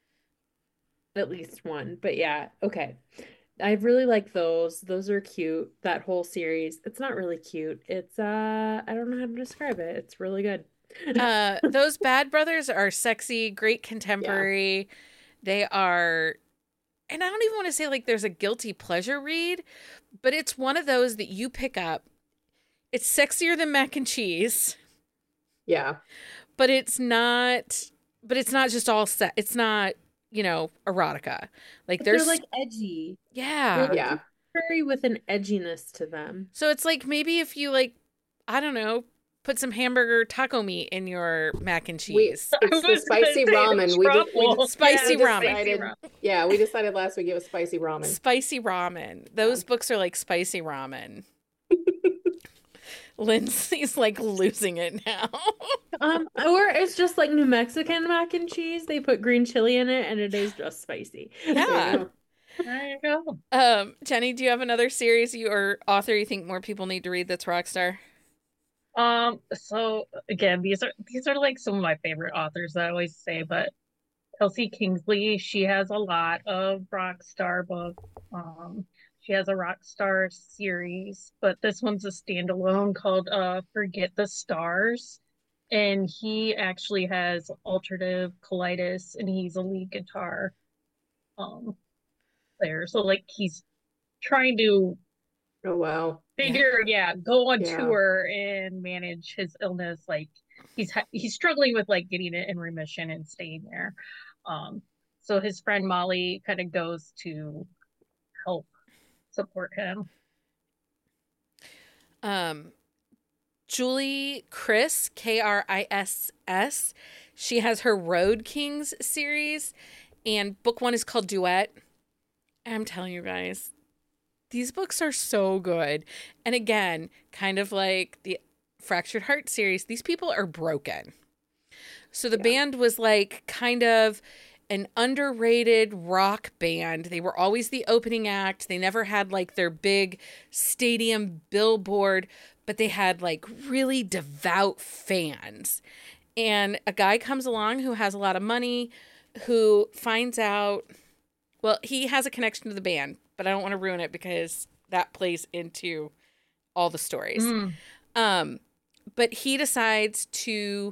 at least one, but yeah. Okay. I really like those. Those are cute. That whole series. It's not really cute. It's uh, I don't know how to describe it. It's really good. Uh, those Bad Brothers are sexy, great contemporary. They are, and I don't even want to say like there's a guilty pleasure read, but it's one of those that you pick up. It's sexier than Mac and Cheese, Yeah. but it's not. But it's not just all set. It's not, you know, erotica. Like But there's they're like edgy. yeah. They're like Yeah. very with an edginess to them. So it's like maybe if you like, I don't know, put some hamburger taco meat in your mac and We cheese. it's I the was gonna spicy say the ramen. We did, we truffle. did, Spicy we ramen. decided, ramen. yeah, we decided last week it was spicy ramen. Spicy ramen. Those books are like spicy ramen. Lindsay's like losing it now. Um, or it's just like New Mexican mac and cheese. They put green chili in it and it is just spicy. There you Yeah. go. There you go. Um, Jenny, do you have another series you or author you think more people need to read that's Rockstar? Um, so again, these are these are like some of my favorite authors that I always say, but Kelsey Kingsley, she has a lot of rock star books. Um, she has a rock star series, but this one's a standalone called uh Forget the Stars. And he actually has ulcerative colitis and he's a lead guitar um player. So like he's trying to Oh wow. figure, yeah, go on Yeah. tour and manage his illness. Like he's ha- he's struggling with like getting it in remission and staying there. Um, so his friend Molly kind of goes to help support him. Um, Julie Kriss, K R I S S. She has her Road Kings series, and book one is called Duet. And I'm telling you guys, these books are so good. And again, kind of like the Fractured Heart series, these people are broken. So the Yeah. band was like kind of an underrated rock band. They were always the opening act. They never had like their big stadium billboard, but they had like really devout fans. And a guy comes along who has a lot of money, who finds out, well, he has a connection to the band, but I don't want to ruin it because that plays into all the stories. Mm. Um, but he decides to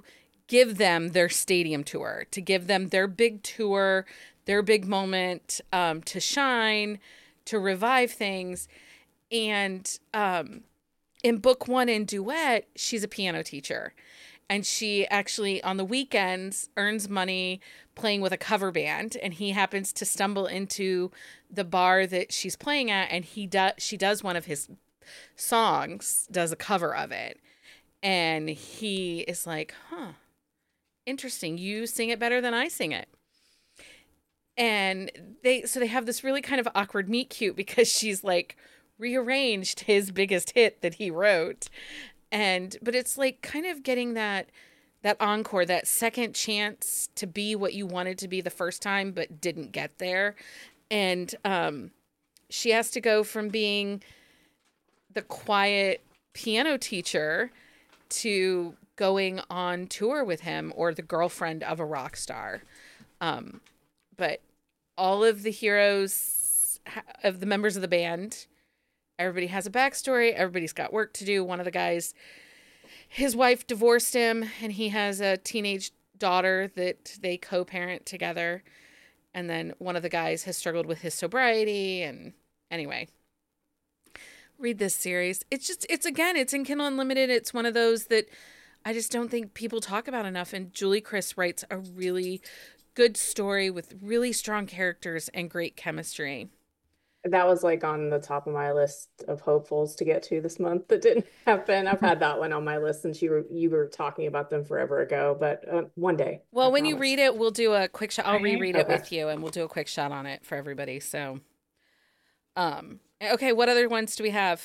give them their stadium tour, to give them their big tour, their big moment, um, to shine, to revive things. And um, in book one in Duet, she's a piano teacher. And she actually, on the weekends, earns money playing with a cover band. And he happens to stumble into the bar that she's playing at. And he does, she does one of his songs, does a cover of it. And he is like, huh, interesting. You sing it better than I sing it. And they, so they have this really kind of awkward meet cute because she's like rearranged his biggest hit that he wrote. And, but it's like kind of getting that, that encore, that second chance to be what you wanted to be the first time, but didn't get there. And, um, she has to go from being the quiet piano teacher to going on tour with him, or the girlfriend of a rock star. Um, but all of the heroes of the members of the band, everybody has a backstory. Everybody's got work to do. One of the guys, his wife divorced him, and he has a teenage daughter that they co-parent together. And then one of the guys has struggled with his sobriety. And anyway, read this series. It's just, it's again, it's in Kindle Unlimited. It's one of those that I just don't think people talk about enough. And Julie Chris writes a really good story with really strong characters and great chemistry. That was like on the top of my list of hopefuls to get to this month that didn't happen. I've had that one on my list since you were you were talking about them forever ago, but uh, one day. Well, I when promise. you read it, we'll do a quick shot. I'll reread it Okay. with you, and we'll do a quick shot on it for everybody. So, um, okay, what other ones do we have?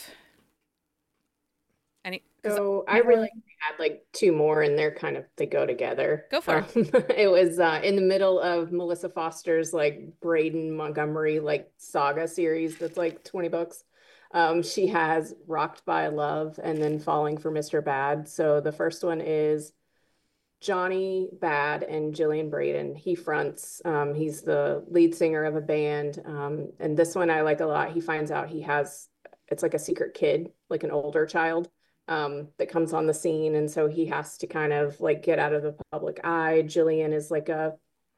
Any? 'Cause So I really had like two more, and they're kind of they go together. Go for it. Um, it was uh, in the middle of Melissa Foster's like Braden Montgomery like saga series that's like twenty books. Um, she has Rocked by Love and then Falling for Mister Bad. So the first one is Johnny Bad and Jillian Braden. He fronts. Um, he's the lead singer of a band. Um, and this one I like a lot. He finds out he has it's like a secret kid, like an older child, um, that comes on the scene. And so he has to kind of like get out of the public eye. Jillian is like a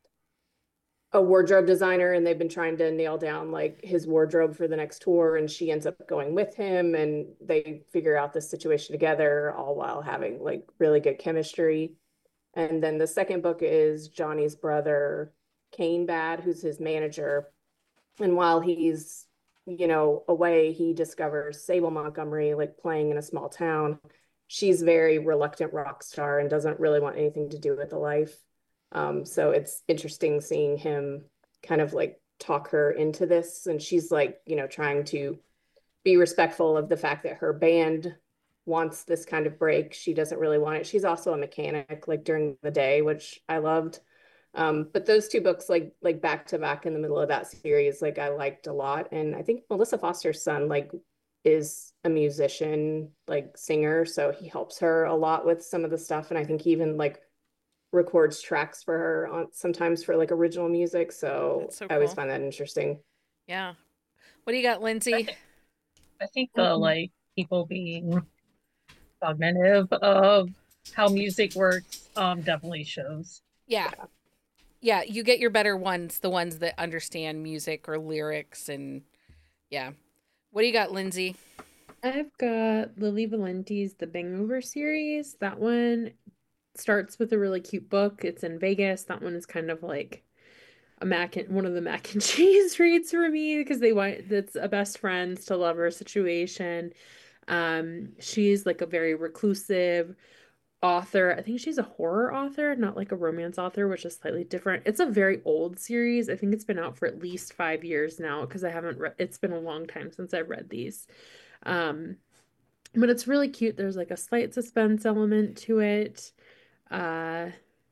a wardrobe designer, and they've been trying to nail down like his wardrobe for the next tour, and she ends up going with him, and they figure out this situation together, all while having like really good chemistry. And then the second book is Johnny's brother, Kane Bad, who's his manager. And while he's, you know, away, he discovers Sable Montgomery, like playing in a small town. She's very reluctant rock star and doesn't really want anything to do with the life. Um, so it's interesting seeing him kind of like talk her into this. And she's like, you know, trying to be respectful of the fact that her band wants this kind of break. She doesn't really want it. She's also a mechanic like during the day, which I loved. Um, but those two books, like like back to back in the middle of that series, like I liked a lot. And I think Melissa Foster's son like is a musician, like singer, so he helps her a lot with some of the stuff. And I think he even like records tracks for her on sometimes for like original music. So, That's so I always cool. find that interesting. Yeah. What do you got, Lindsay? I think the like people being cognitive of how music works um definitely shows. Yeah. Yeah, you get your better ones, the ones that understand music or lyrics, and yeah. What do you got, Lindsay? I've got Lily Valenti's The Bangover series. That one starts with a really cute book. It's in Vegas. That one is kind of like a mac and one of the mac and cheese reads for me because they want that's a best friends to lover situation. Um, she's like a very reclusive author. I think she's a horror author, not like a romance author, which is slightly different. It's a very old series. I think it's been out for at least five years now because I haven't read it's been a long time since I've read these. Um, but it's really cute. There's like a slight suspense element to it. Uh,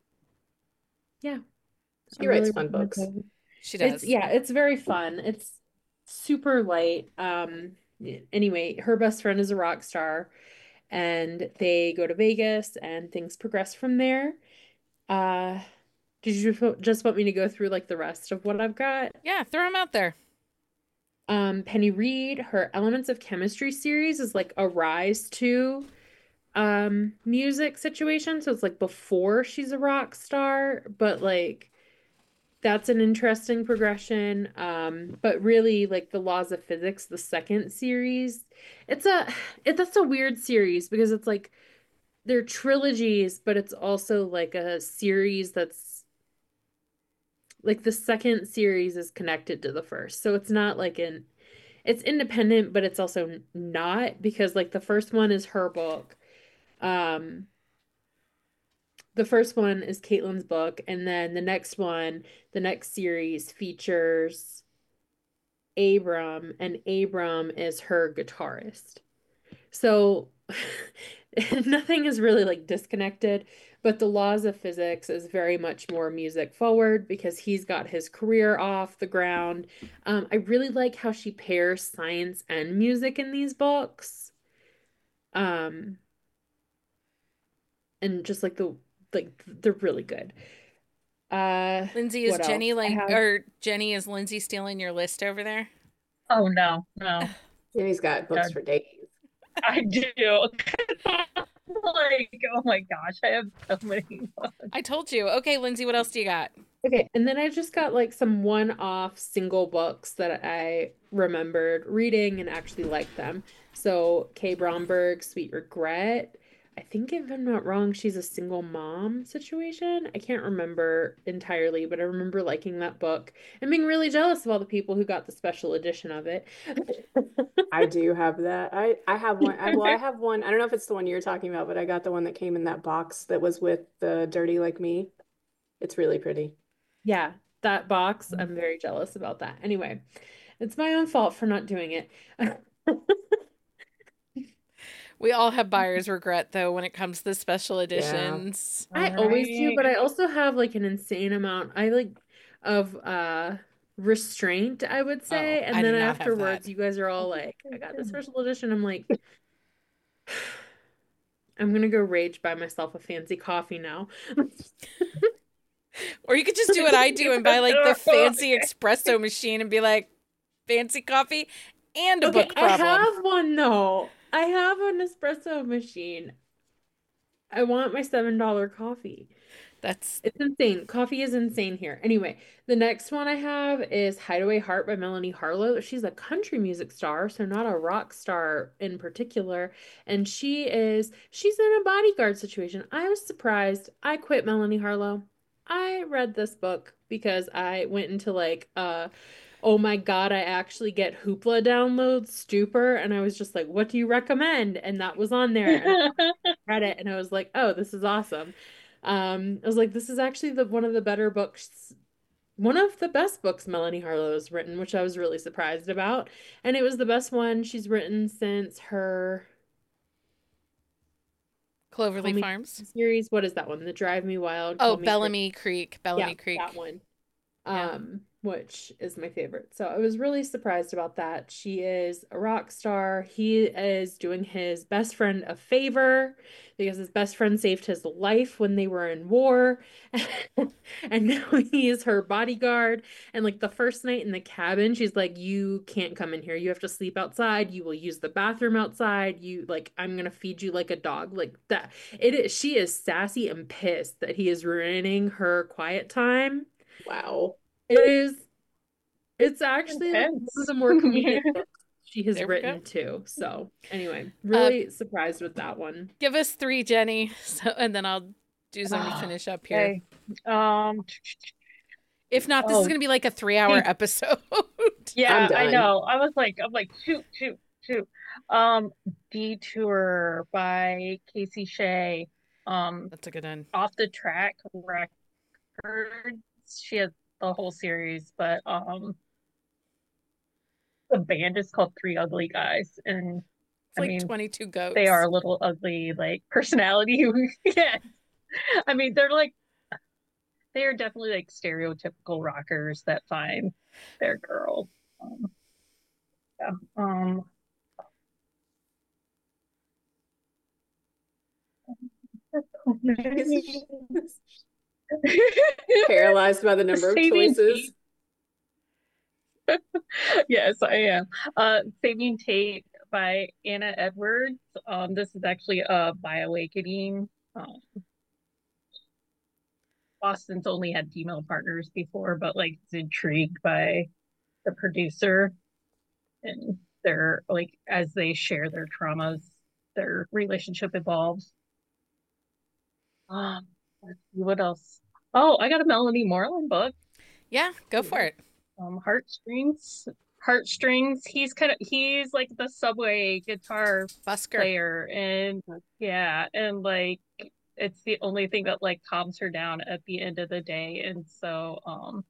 yeah. She I'm writes really fun books. recommending. She does. It's yeah, it's very fun. It's super light. Um, anyway, her best friend is a rock star, and they go to Vegas, and things progress from there. Uh, did you just just want me to go through like the rest of what I've got? Yeah, throw them out there. Um, Penny Reed, her Elements of Chemistry series is like a rise to um music situation, so it's like before she's a rock star, but like that's an interesting progression. Um, but really like the Laws of Physics, the second series, it's a it that's a weird series because it's like they're trilogies, but it's also like a series that's like the second series is connected to the first. So it's not like an it's independent, but it's also not because like the first one is her book. Um, the first one is Caitlin's book, and then the next one, the next series features Abram, and Abram is her guitarist. So nothing is really like disconnected, but the Laws of Physics is very much more music forward because he's got his career off the ground. Um, I really like how she pairs science and music in these books. Um, and just like the like they're really good. Uh, Lindsay, is what Jenny else? I like, have or Jenny, is Lindsay stealing your list over there? Oh no, no. Jenny's got books God. for days. I do. Like, oh my gosh, I have so many books. I told you. Okay, Lindsay, what else do you got? Okay, and then I just got like some one-off single books that I remembered reading and actually liked them. So Kay Bromberg, Sweet Regret. I think if I'm not wrong, she's a single mom situation. I can't remember entirely, but I remember liking that book and being really jealous of all the people who got the special edition of it. I do have that. I I have one. I, well, I have one. I don't know if it's the one you're talking about, but I got the one that came in that box that was with the Dirty Like Me. It's really pretty. Yeah, that box, I'm very jealous about that. Anyway, it's my own fault for not doing it. We all have buyer's regret though when it comes to the special editions. I always do, but Right. I also have like an insane amount I like of uh restraint, I would say. Oh, And I do then not have afterwards that. you guys are all like, I got the special edition. I'm like, I'm gonna go rage buy myself a fancy coffee now. Or you could just do what I do and buy like the fancy espresso machine and be like, fancy coffee and a Okay, book I problem. have one though. I have an espresso machine. I want my seven dollar coffee. That's It's insane. Coffee is insane here. Anyway, the next one I have is Hideaway Heart by Melanie Harlow. She's a country music star, so not a rock star in particular. And she is, she's in a bodyguard situation. I was surprised. I quit Melanie Harlow. I read this book because I went into like, uh, oh my God, I actually get Hoopla downloads, Stupor. And I was just like, what do you recommend? And that was on there. And I read it and I was like, oh, this is awesome. Um, I was like, this is actually the one of the better books, one of the best books Melanie Harlow has written, which I was really surprised about. And it was the best one she's written since her Call Cloverleaf Me Farms. series. What is that one? The Drive Me Wild. Oh, Call Me Bellamy Creek. Crazy. Bellamy Yeah, Creek. that one. Yeah. Um, which is my favorite. So I was really surprised about that. She is a rock star. He is doing his best friend a favor because his best friend saved his life when they were in war. And now he is her bodyguard. And like the first night in the cabin, she's like, you can't come in here. You have to sleep outside. You will use the bathroom outside. You like, I'm gonna feed you like a dog. Like that. It is, she is sassy and pissed that he is ruining her quiet time. Wow. It is, it's actually like one Intense. of the more comedic books she has There we written go. too. So anyway, really surprised with that one. Give us three, Jenny. So, and then I'll do some to finish up here. Okay. Um, If not, this Oh. is going to be like a three-hour Hey. episode. yeah, I'm I done. know. I was like, I'm like, shoot, shoot, shoot. Um, Detour by Casey Shea. Um, That's a good one. Off the Track Records. She has the whole series, but um, the band is called Three Ugly Guys, and It's I like mean, twenty-two goats. they are a little ugly, like personality. Yeah, I mean, they're like, they are definitely like stereotypical rockers that find their girl. Um, yeah. Um, Paralyzed by the number of Saving choices. Tate. Yes, I am. Uh, Saving Tate by Anna Edwards. Um, this is actually a bioawakening. Um, Boston's only had female partners before, but like is intrigued by the producer and their like as they share their traumas, their relationship evolves. Um, let's see what else? Oh, I got a Melanie Moreland book. Yeah, go for it. Um, Heartstrings. Heartstrings. He's kind of he's like the subway guitar Busker. player, and yeah, and like it's the only thing that like calms her down at the end of the day, and so um,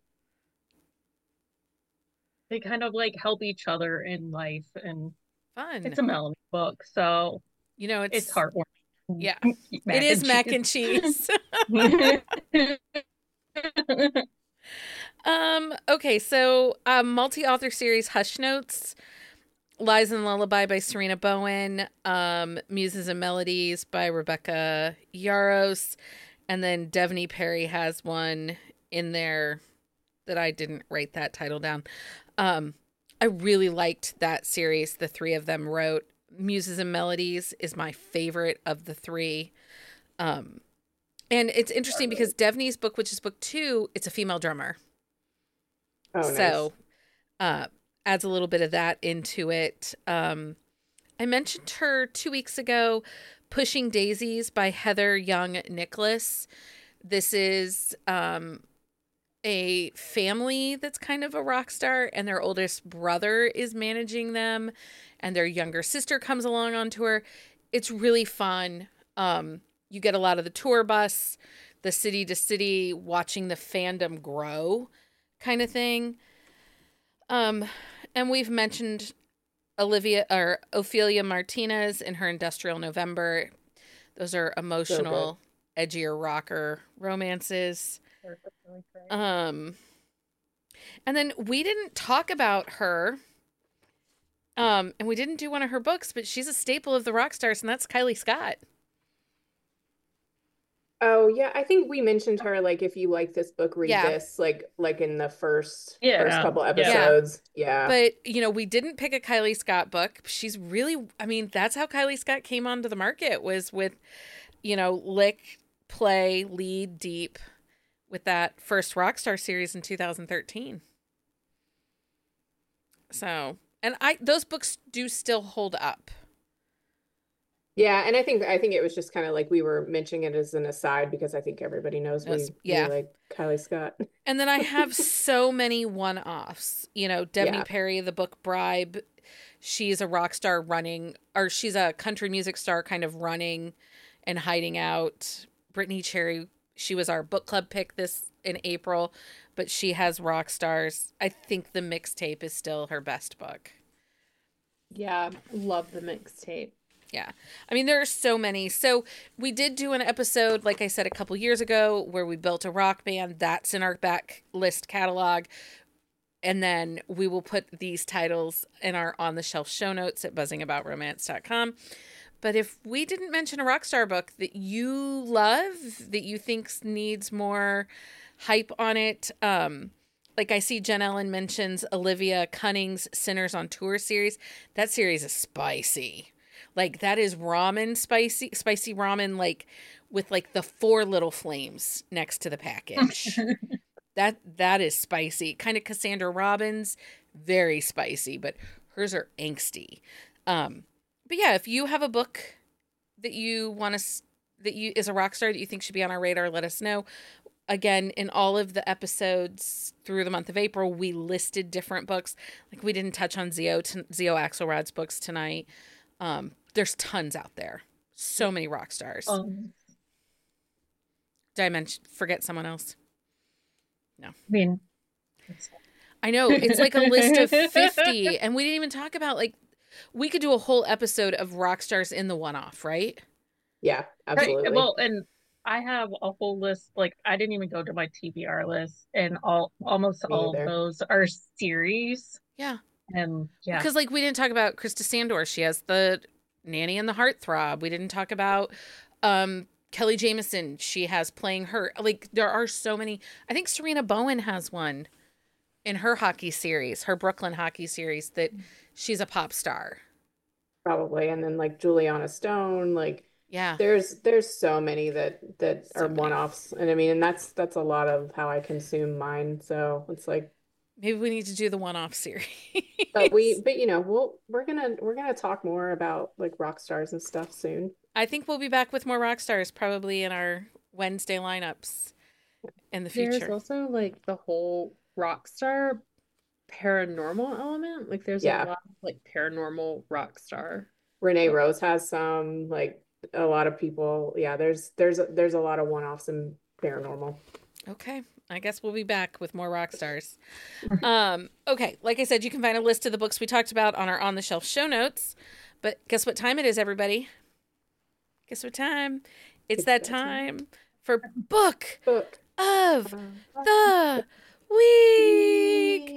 they kind of like help each other in life, and Fun. it's a Melanie book, so You know, it's it's heartwarming. Yeah, Mac it is and mac cheese. and cheese. um. Okay, so um, multi-author series Hush Notes, Lies and Lullaby by Serena Bowen, um, Muses and Melodies by Rebecca Yaros, and then Devney Perry has one in there that I didn't write that title down. Um, I really liked that series the three of them wrote. Muses and Melodies is my favorite of the three. Um, and it's interesting because Devney's book, which is book two, it's a female drummer. Oh, nice. So uh, adds a little bit of that into it. Um, I mentioned her two weeks ago, Pushing Daisies by Heather Young Nicholas. This is um, a family that's kind of a rock star, and their oldest brother is managing them, and their younger sister comes along on tour. It's really fun. Um, you get a lot of the tour bus, the city to city, watching the fandom grow kind of thing. Um, and we've mentioned Olivia or Ophelia Martinez in her Industrial November. Those are emotional, so edgier rocker romances. Um, and then we didn't talk about her. Um, and we didn't do one of her books, but she's a staple of the rock stars, and that's Kylie Scott. Oh yeah, I think we mentioned her. Like, if you like this book, read Yeah. this. Like, like in the first Yeah. first couple Yeah. episodes. Yeah. But, you know, we didn't pick a Kylie Scott book. She's really, I mean, that's how Kylie Scott came onto the market, was with, you know, lick, play, lead deep with that first Rockstar series in two thousand thirteen. So, and I those books do still hold up. Yeah, and I think I think it was just kind of like we were mentioning it as an aside because I think everybody knows we, Knows- yeah. we like Kylie Scott. And then I have so many one-offs. You know, Devney Yeah. Perry, the book Bribe. She's a rock star running, or she's a country music star kind of running and hiding out. Brittany Cherry, she was our book club pick this in April, but she has rock stars. I think the mixtape is still her best book. Yeah, love the mixtape. Yeah. I mean, there are so many. So we did do an episode, like I said, a couple years ago where we built a rock band. That's in our back list catalog. And then we will put these titles in our on the shelf show notes at buzzing about romance dot com. But if we didn't mention a rock star book that you love, that you think needs more hype on it, um, like I see Jen Ellen mentions Olivia Cunning's Sinners on Tour series. That series is spicy. Like, that is ramen spicy, spicy ramen, like with like the four little flames next to the package. that that is spicy. Kind of Cassandra Robbins, very spicy, but hers are angsty. Um, but yeah, if you have a book that you want to that you is a rock star that you think should be on our radar, let us know. Again, in all of the episodes through the month of April, we listed different books. Like, we didn't touch on Zio Zio Axelrod's books tonight. Um, there's tons out there. So many rock stars. Um, Did I mention, forget someone else? No. I mean, I know. It's like a list of fifty. And we didn't even talk about, like, we could do a whole episode of rock stars in the one-off, right? Yeah, absolutely. right. Well, and I have a whole list. Like, I didn't even go to my T B R list, and all almost Me all either. of those are series. Yeah. And yeah, Because, like, we didn't talk about Krista Sandor. She has the Nanny and the Heartthrob. We didn't talk about um, Kelly Jameson. She has Playing Hurt. Like, there are so many. I think Serena Bowen has one in her hockey series, her Brooklyn hockey series, that she's a pop star. probably, and then like Juliana Stone, like Yeah, there's there's so many that that so are many. one-offs, and I mean, and that's that's a lot of how I consume mine. So it's like, Maybe we need to do the one-off series. but we, but you know, we'll we're gonna we're gonna talk more about like rock stars and stuff soon. I think we'll be back with more rock stars probably in our Wednesday lineups in the There's future. also like the whole rock star paranormal element. Like there's a Yeah, lot of like paranormal rock star. Renee Rose has some, like a lot of people. Yeah, there's there's there's a lot of one-offs in paranormal. Okay. I guess we'll be back with more rock stars. Um, okay, like I said, you can find a list of the books we talked about on our On the Shelf show notes. But guess what time it is, everybody? Guess what time? It's, It's that that time. time for Book Book of Uh, the Week.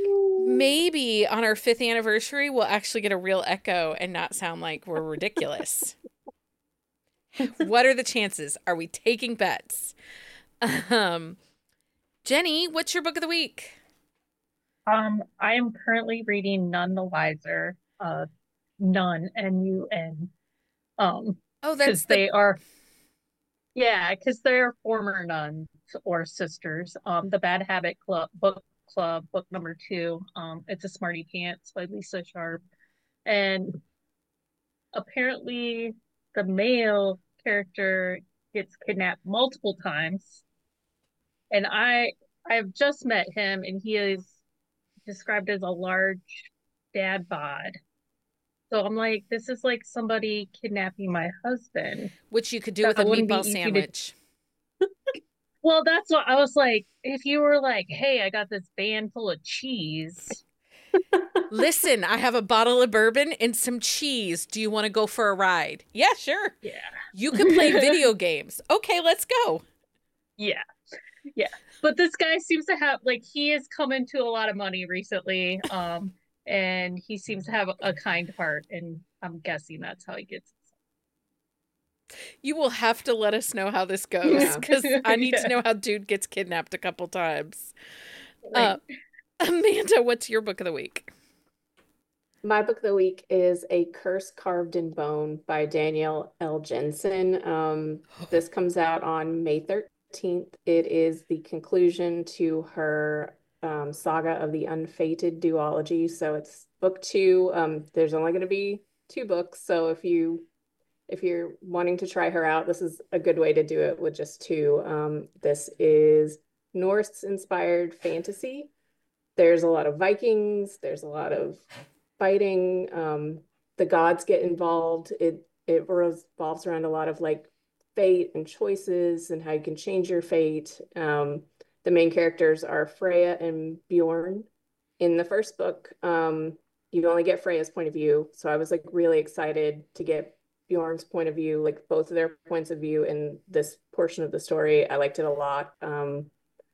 Maybe on our fifth anniversary, we'll actually get a real echo and not sound like we're ridiculous. What are the chances? Are we taking bets? Um, Jenny, what's your book of the week? Um, I am currently reading None the Wiser, uh, None, N U N. Um, Oh, that's because the they are, yeah, because they're former nuns or sisters. Um, The Bad Habit Club book club, book number two. Um, it's a Smarty Pants by Lisa Sharp, and apparently the male character gets kidnapped multiple times, and I I've just met him, and he is described as a large dad bod. So I'm like, this is like somebody kidnapping my husband. which you could do with a That wouldn't be meatball easy to. sandwich. Well, that's what I was like. If you were like, hey, I got this van full of cheese. Listen, I have a bottle of bourbon and some cheese. Do you want to go for a ride? Yeah, sure. Yeah. You can play video games. Okay, let's go. Yeah. Yeah. But this guy seems to have like he has come into a lot of money recently. Um, and he seems to have a kind heart, and I'm guessing that's how he gets it. You will have to let us know how this goes Yeah. because I need Yeah. to know how dude gets kidnapped a couple times. Right. Uh, Amanda, what's your book of the week? My book of the week is A Curse Carved in Bone by Danielle L. Jensen. Um, this comes out on May thirteenth. It is the conclusion to her um, saga of the Unfated duology. So it's book two. Um, there's only going to be two books. So if you if you're wanting to try her out, this is a good way to do it with just two. Um, this is Norse-inspired fantasy. There's a lot of Vikings. There's a lot of fighting. Um, the gods get involved. It it revolves around a lot of like fate and choices and how you can change your fate. Um, the main characters are Freya and Bjorn. In the first book, um, you only get Freya's point of view, so I was like really excited to get Bjorn's point of view, like both of their points of view in this portion of the story. I liked it a lot. Um,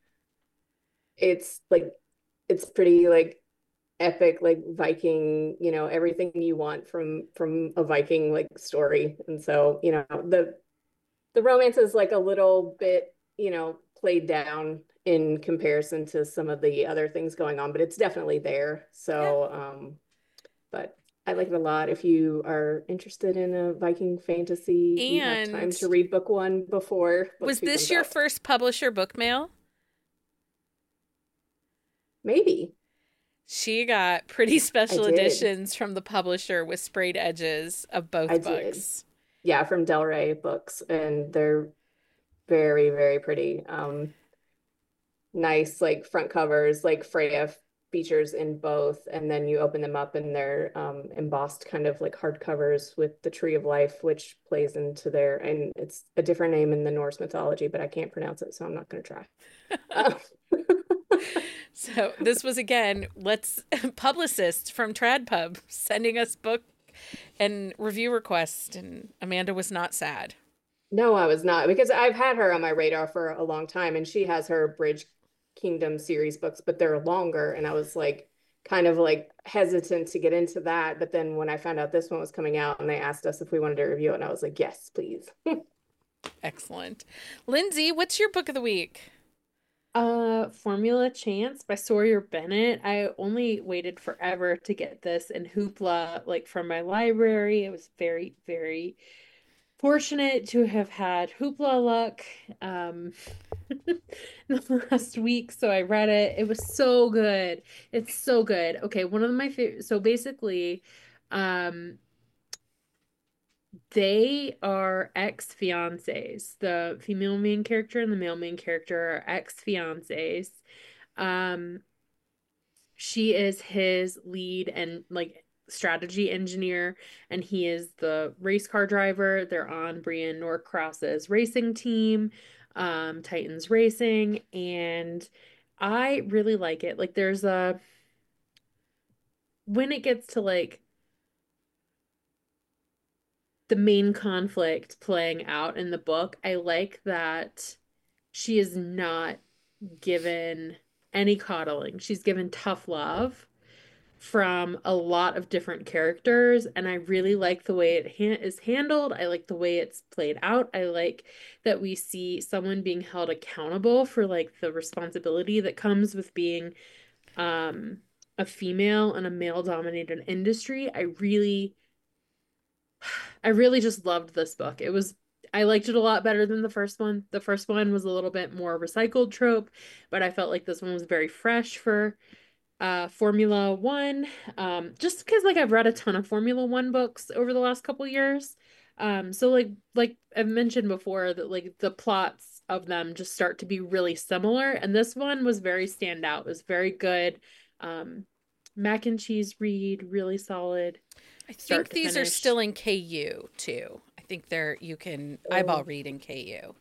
it's like it's pretty like epic, like Viking, you know, everything you want from from a Viking like story. And so, you know, the the romance is like a little bit, you know, played down in comparison to some of the other things going on, but it's definitely there. So, um, but I like it a lot. If you are interested in a Viking fantasy, you have time And to read book one before book was two this comes your out. first publisher book mail? Maybe. She got pretty special did. editions from the publisher with sprayed edges of both I did. books. Yeah, from Del Rey Books, and they're very, very pretty. Um, nice, like front covers, like Freya features in both, and then you open them up and they're um, embossed kind of like hardcovers with the Tree of Life, which plays into their, and it's a different name in the Norse mythology, but I can't pronounce it, so I'm not going to try. Uh, So this was again, let's publicist from TradPub sending us book and review requests, and Amanda was not sad. No, I was not, because I've had her on my radar for a long time, and she has her Bridge Kingdom series books, but they're longer, and I was like kind of like hesitant to get into that. But then when I found out this one was coming out and they asked us if we wanted to review it, and I was like, yes, please. Excellent. Lindsay, what's your book of the week? Uh, Formula Chance by Sawyer Bennett. I only waited forever to get this in Hoopla, like from my library. I was very, very fortunate to have had Hoopla luck um in the last week. So I read it. It was so good. It's so good. Okay, one of my favorite. So basically, um, they are ex-fiancés. The female main character and the male main character are ex-fiancés. Um, she is his lead and like strategy engineer, and he is the race car driver. They're on Brian Norcross's racing team, um, Titans Racing, and I really like it. Like there's a when it gets to like the main conflict playing out in the book, I like that she is not given any coddling. She's given tough love from a lot of different characters, and I really like the way it ha is handled. I like the way it's played out. I like that we see someone being held accountable for like the responsibility that comes with being um a female in a male dominated industry. I really I really just loved this book. It was I liked it a lot better than the first one. The first one was a little bit more recycled trope, but I felt like this one was very fresh for uh Formula One. Um just because like I've read a ton of Formula One books over the last couple years. Um so like like I've mentioned before that like the plots of them just start to be really similar, and this one was very standout. It was very good. Um Mac and cheese read, really solid. I Start think to these are finish. still in K U too. I think they're you can eyeball read in K U.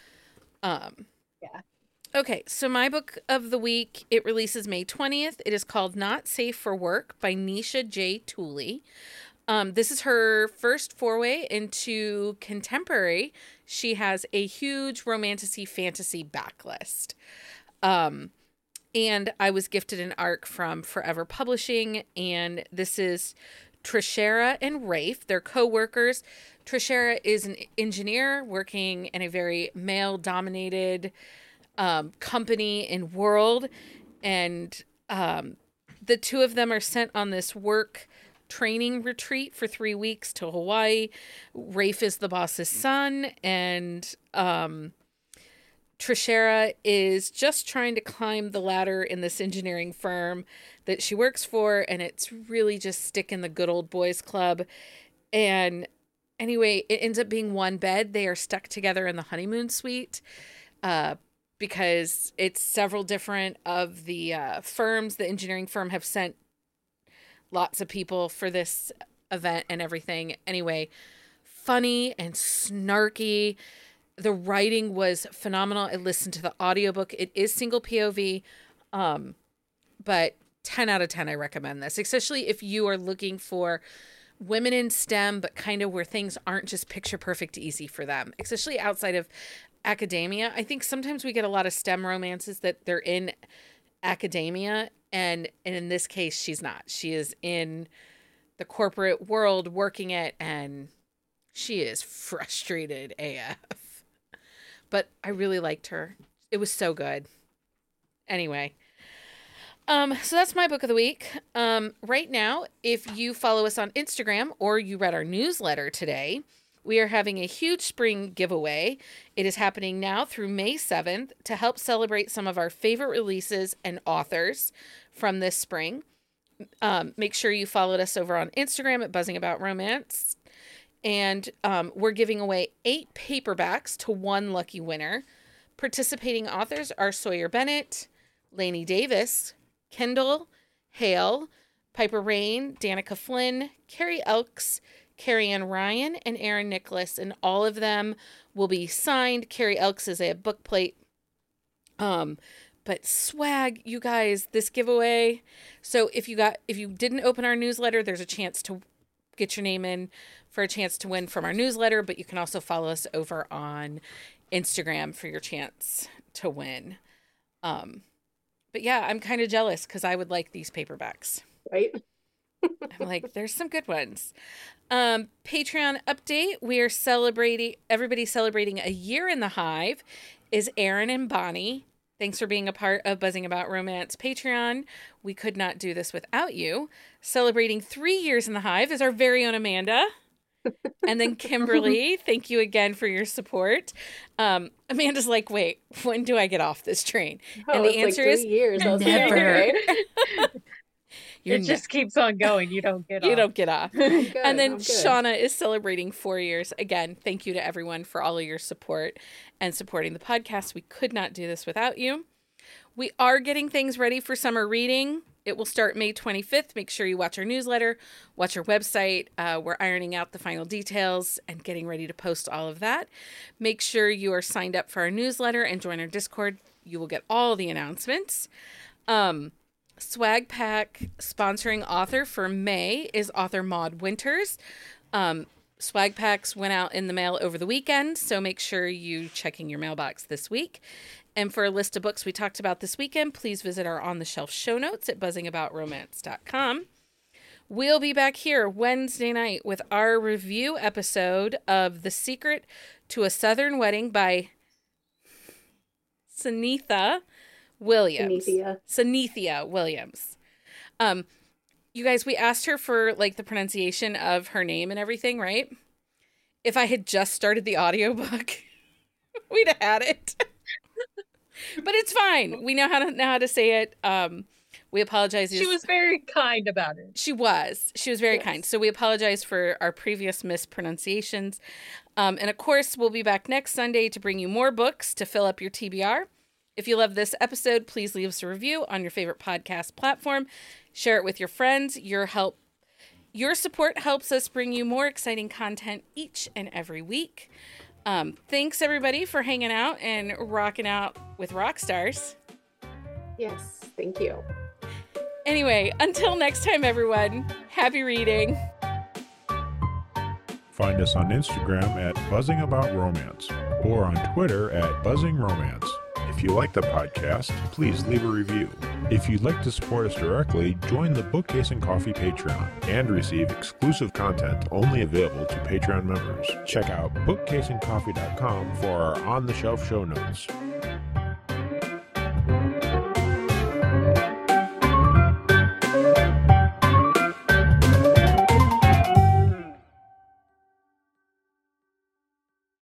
Um, Yeah. Okay, so my book of the week, it releases May twentieth. It is called Not Safe for Work by Nisha J. Tooley. Um, this is her first foray into contemporary. She has a huge romantasy fantasy backlist. Um, and I was gifted an arc from Forever Publishing, and this is Trishera and Rafe. They're co-workers. Trishera is an engineer working in a very male-dominated um, company and world, and um, the two of them are sent on this work training retreat for three weeks to Hawaii. Rafe is the boss's son, and um, Trishera is just trying to climb the ladder in this engineering firm that she works for, and it's really just stick in the good old boys club. And anyway, it ends up being one bed. They are stuck together in the honeymoon suite uh, because it's several different of the uh, firms. The engineering firm have sent lots of people for this event and everything. Anyway, funny and snarky. The writing was phenomenal. I listened to the audiobook. It is single P O V, um, but ten out of ten, I recommend this, especially if you are looking for women in STEM, but kind of where things aren't just picture perfect easy for them, especially outside of academia. I think sometimes we get a lot of STEM romances that they're in academia, and, and in this case, she's not. She is in the corporate world working it, and she is frustrated A F. But I really liked her. It was so good. Anyway. Um, so that's my book of the week. Um, right now, if you follow us on Instagram or you read our newsletter today, we are having a huge spring giveaway. It is happening now through May seventh to help celebrate some of our favorite releases and authors from this spring. Um, make sure you followed us over on Instagram at Buzzing About Romance. And um, we're giving away eight paperbacks to one lucky winner. Participating authors are Sawyer Bennett, Lainey Davis, Kendall, Hale, Piper Rain, Danica Flynn, Carrie Elks, Carrie Ann Ryan, and Aaron Nicholas. And all of them will be signed. Carrie Elks is a book plate. Um, but swag, you guys, this giveaway. So if you got if you didn't open our newsletter, there's a chance to get your name in for a chance to win from our newsletter, but you can also follow us over on Instagram for your chance to win. Um, but yeah, I'm kind of jealous because I would like these paperbacks. Right? I'm like, there's some good ones. Um, Patreon update. We are celebrating, everybody's celebrating a year in the Hive is Aaron and Bonnie. Thanks for being a part of Buzzing About Romance Patreon. We could not do this without you. Celebrating three years in the Hive is our very own Amanda. And then Kimberly, thank you again for your support. Um, Amanda's like, wait, when do I get off this train? Oh, and the it's answer like is three years. I was like, never. okay. You're it just keeps on going. You don't get you off. don't get off. I'm good, And then I'm good. Shauna is celebrating four years. Again, thank you to everyone for all of your support and supporting the podcast. We could not do this without you. We are getting things ready for summer reading. It will start May twenty-fifth. Make sure you watch our newsletter, watch our website. Uh, we're ironing out the final details and getting ready to post all of that. Make sure you are signed up for our newsletter and join our Discord. You will get all the announcements. Um, Swag Pack sponsoring author for May is author Maud Winters. Um, Swag Packs went out in the mail over the weekend, so make sure you checking your mailbox this week. And for a list of books we talked about this weekend, please visit our On the Shelf show notes at buzzing about romance dot com. We'll be back here Wednesday night with our review episode of The Secret to a Southern Wedding by Sunitha Williams. Sunithia. Sunithia Williams. Um, you guys, we asked her for like the pronunciation of her name and everything, right? If I had just started the audiobook, we'd have had it. But it's fine. We know how to know how to say it. Um, we apologize. She was very kind about it. She was. She was very Yes. kind. So we apologize for our previous mispronunciations. Um, and of course, we'll be back next Sunday to bring you more books to fill up your T B R. If you love this episode, please leave us a review on your favorite podcast platform. Share it with your friends. Your help, your support helps us bring you more exciting content each and every week. Um, thanks everybody for hanging out and rocking out with rock stars. Yes, thank you. Anyway, until next time, everyone, happy reading. Find us on Instagram at Buzzing About Romance or on Twitter at Buzzing Romance. If you like the podcast, please leave a review. If you'd like to support us directly, join the Bookcase and Coffee Patreon and receive exclusive content only available to Patreon members. Check out bookcase and coffee dot com for our on-the-shelf show notes.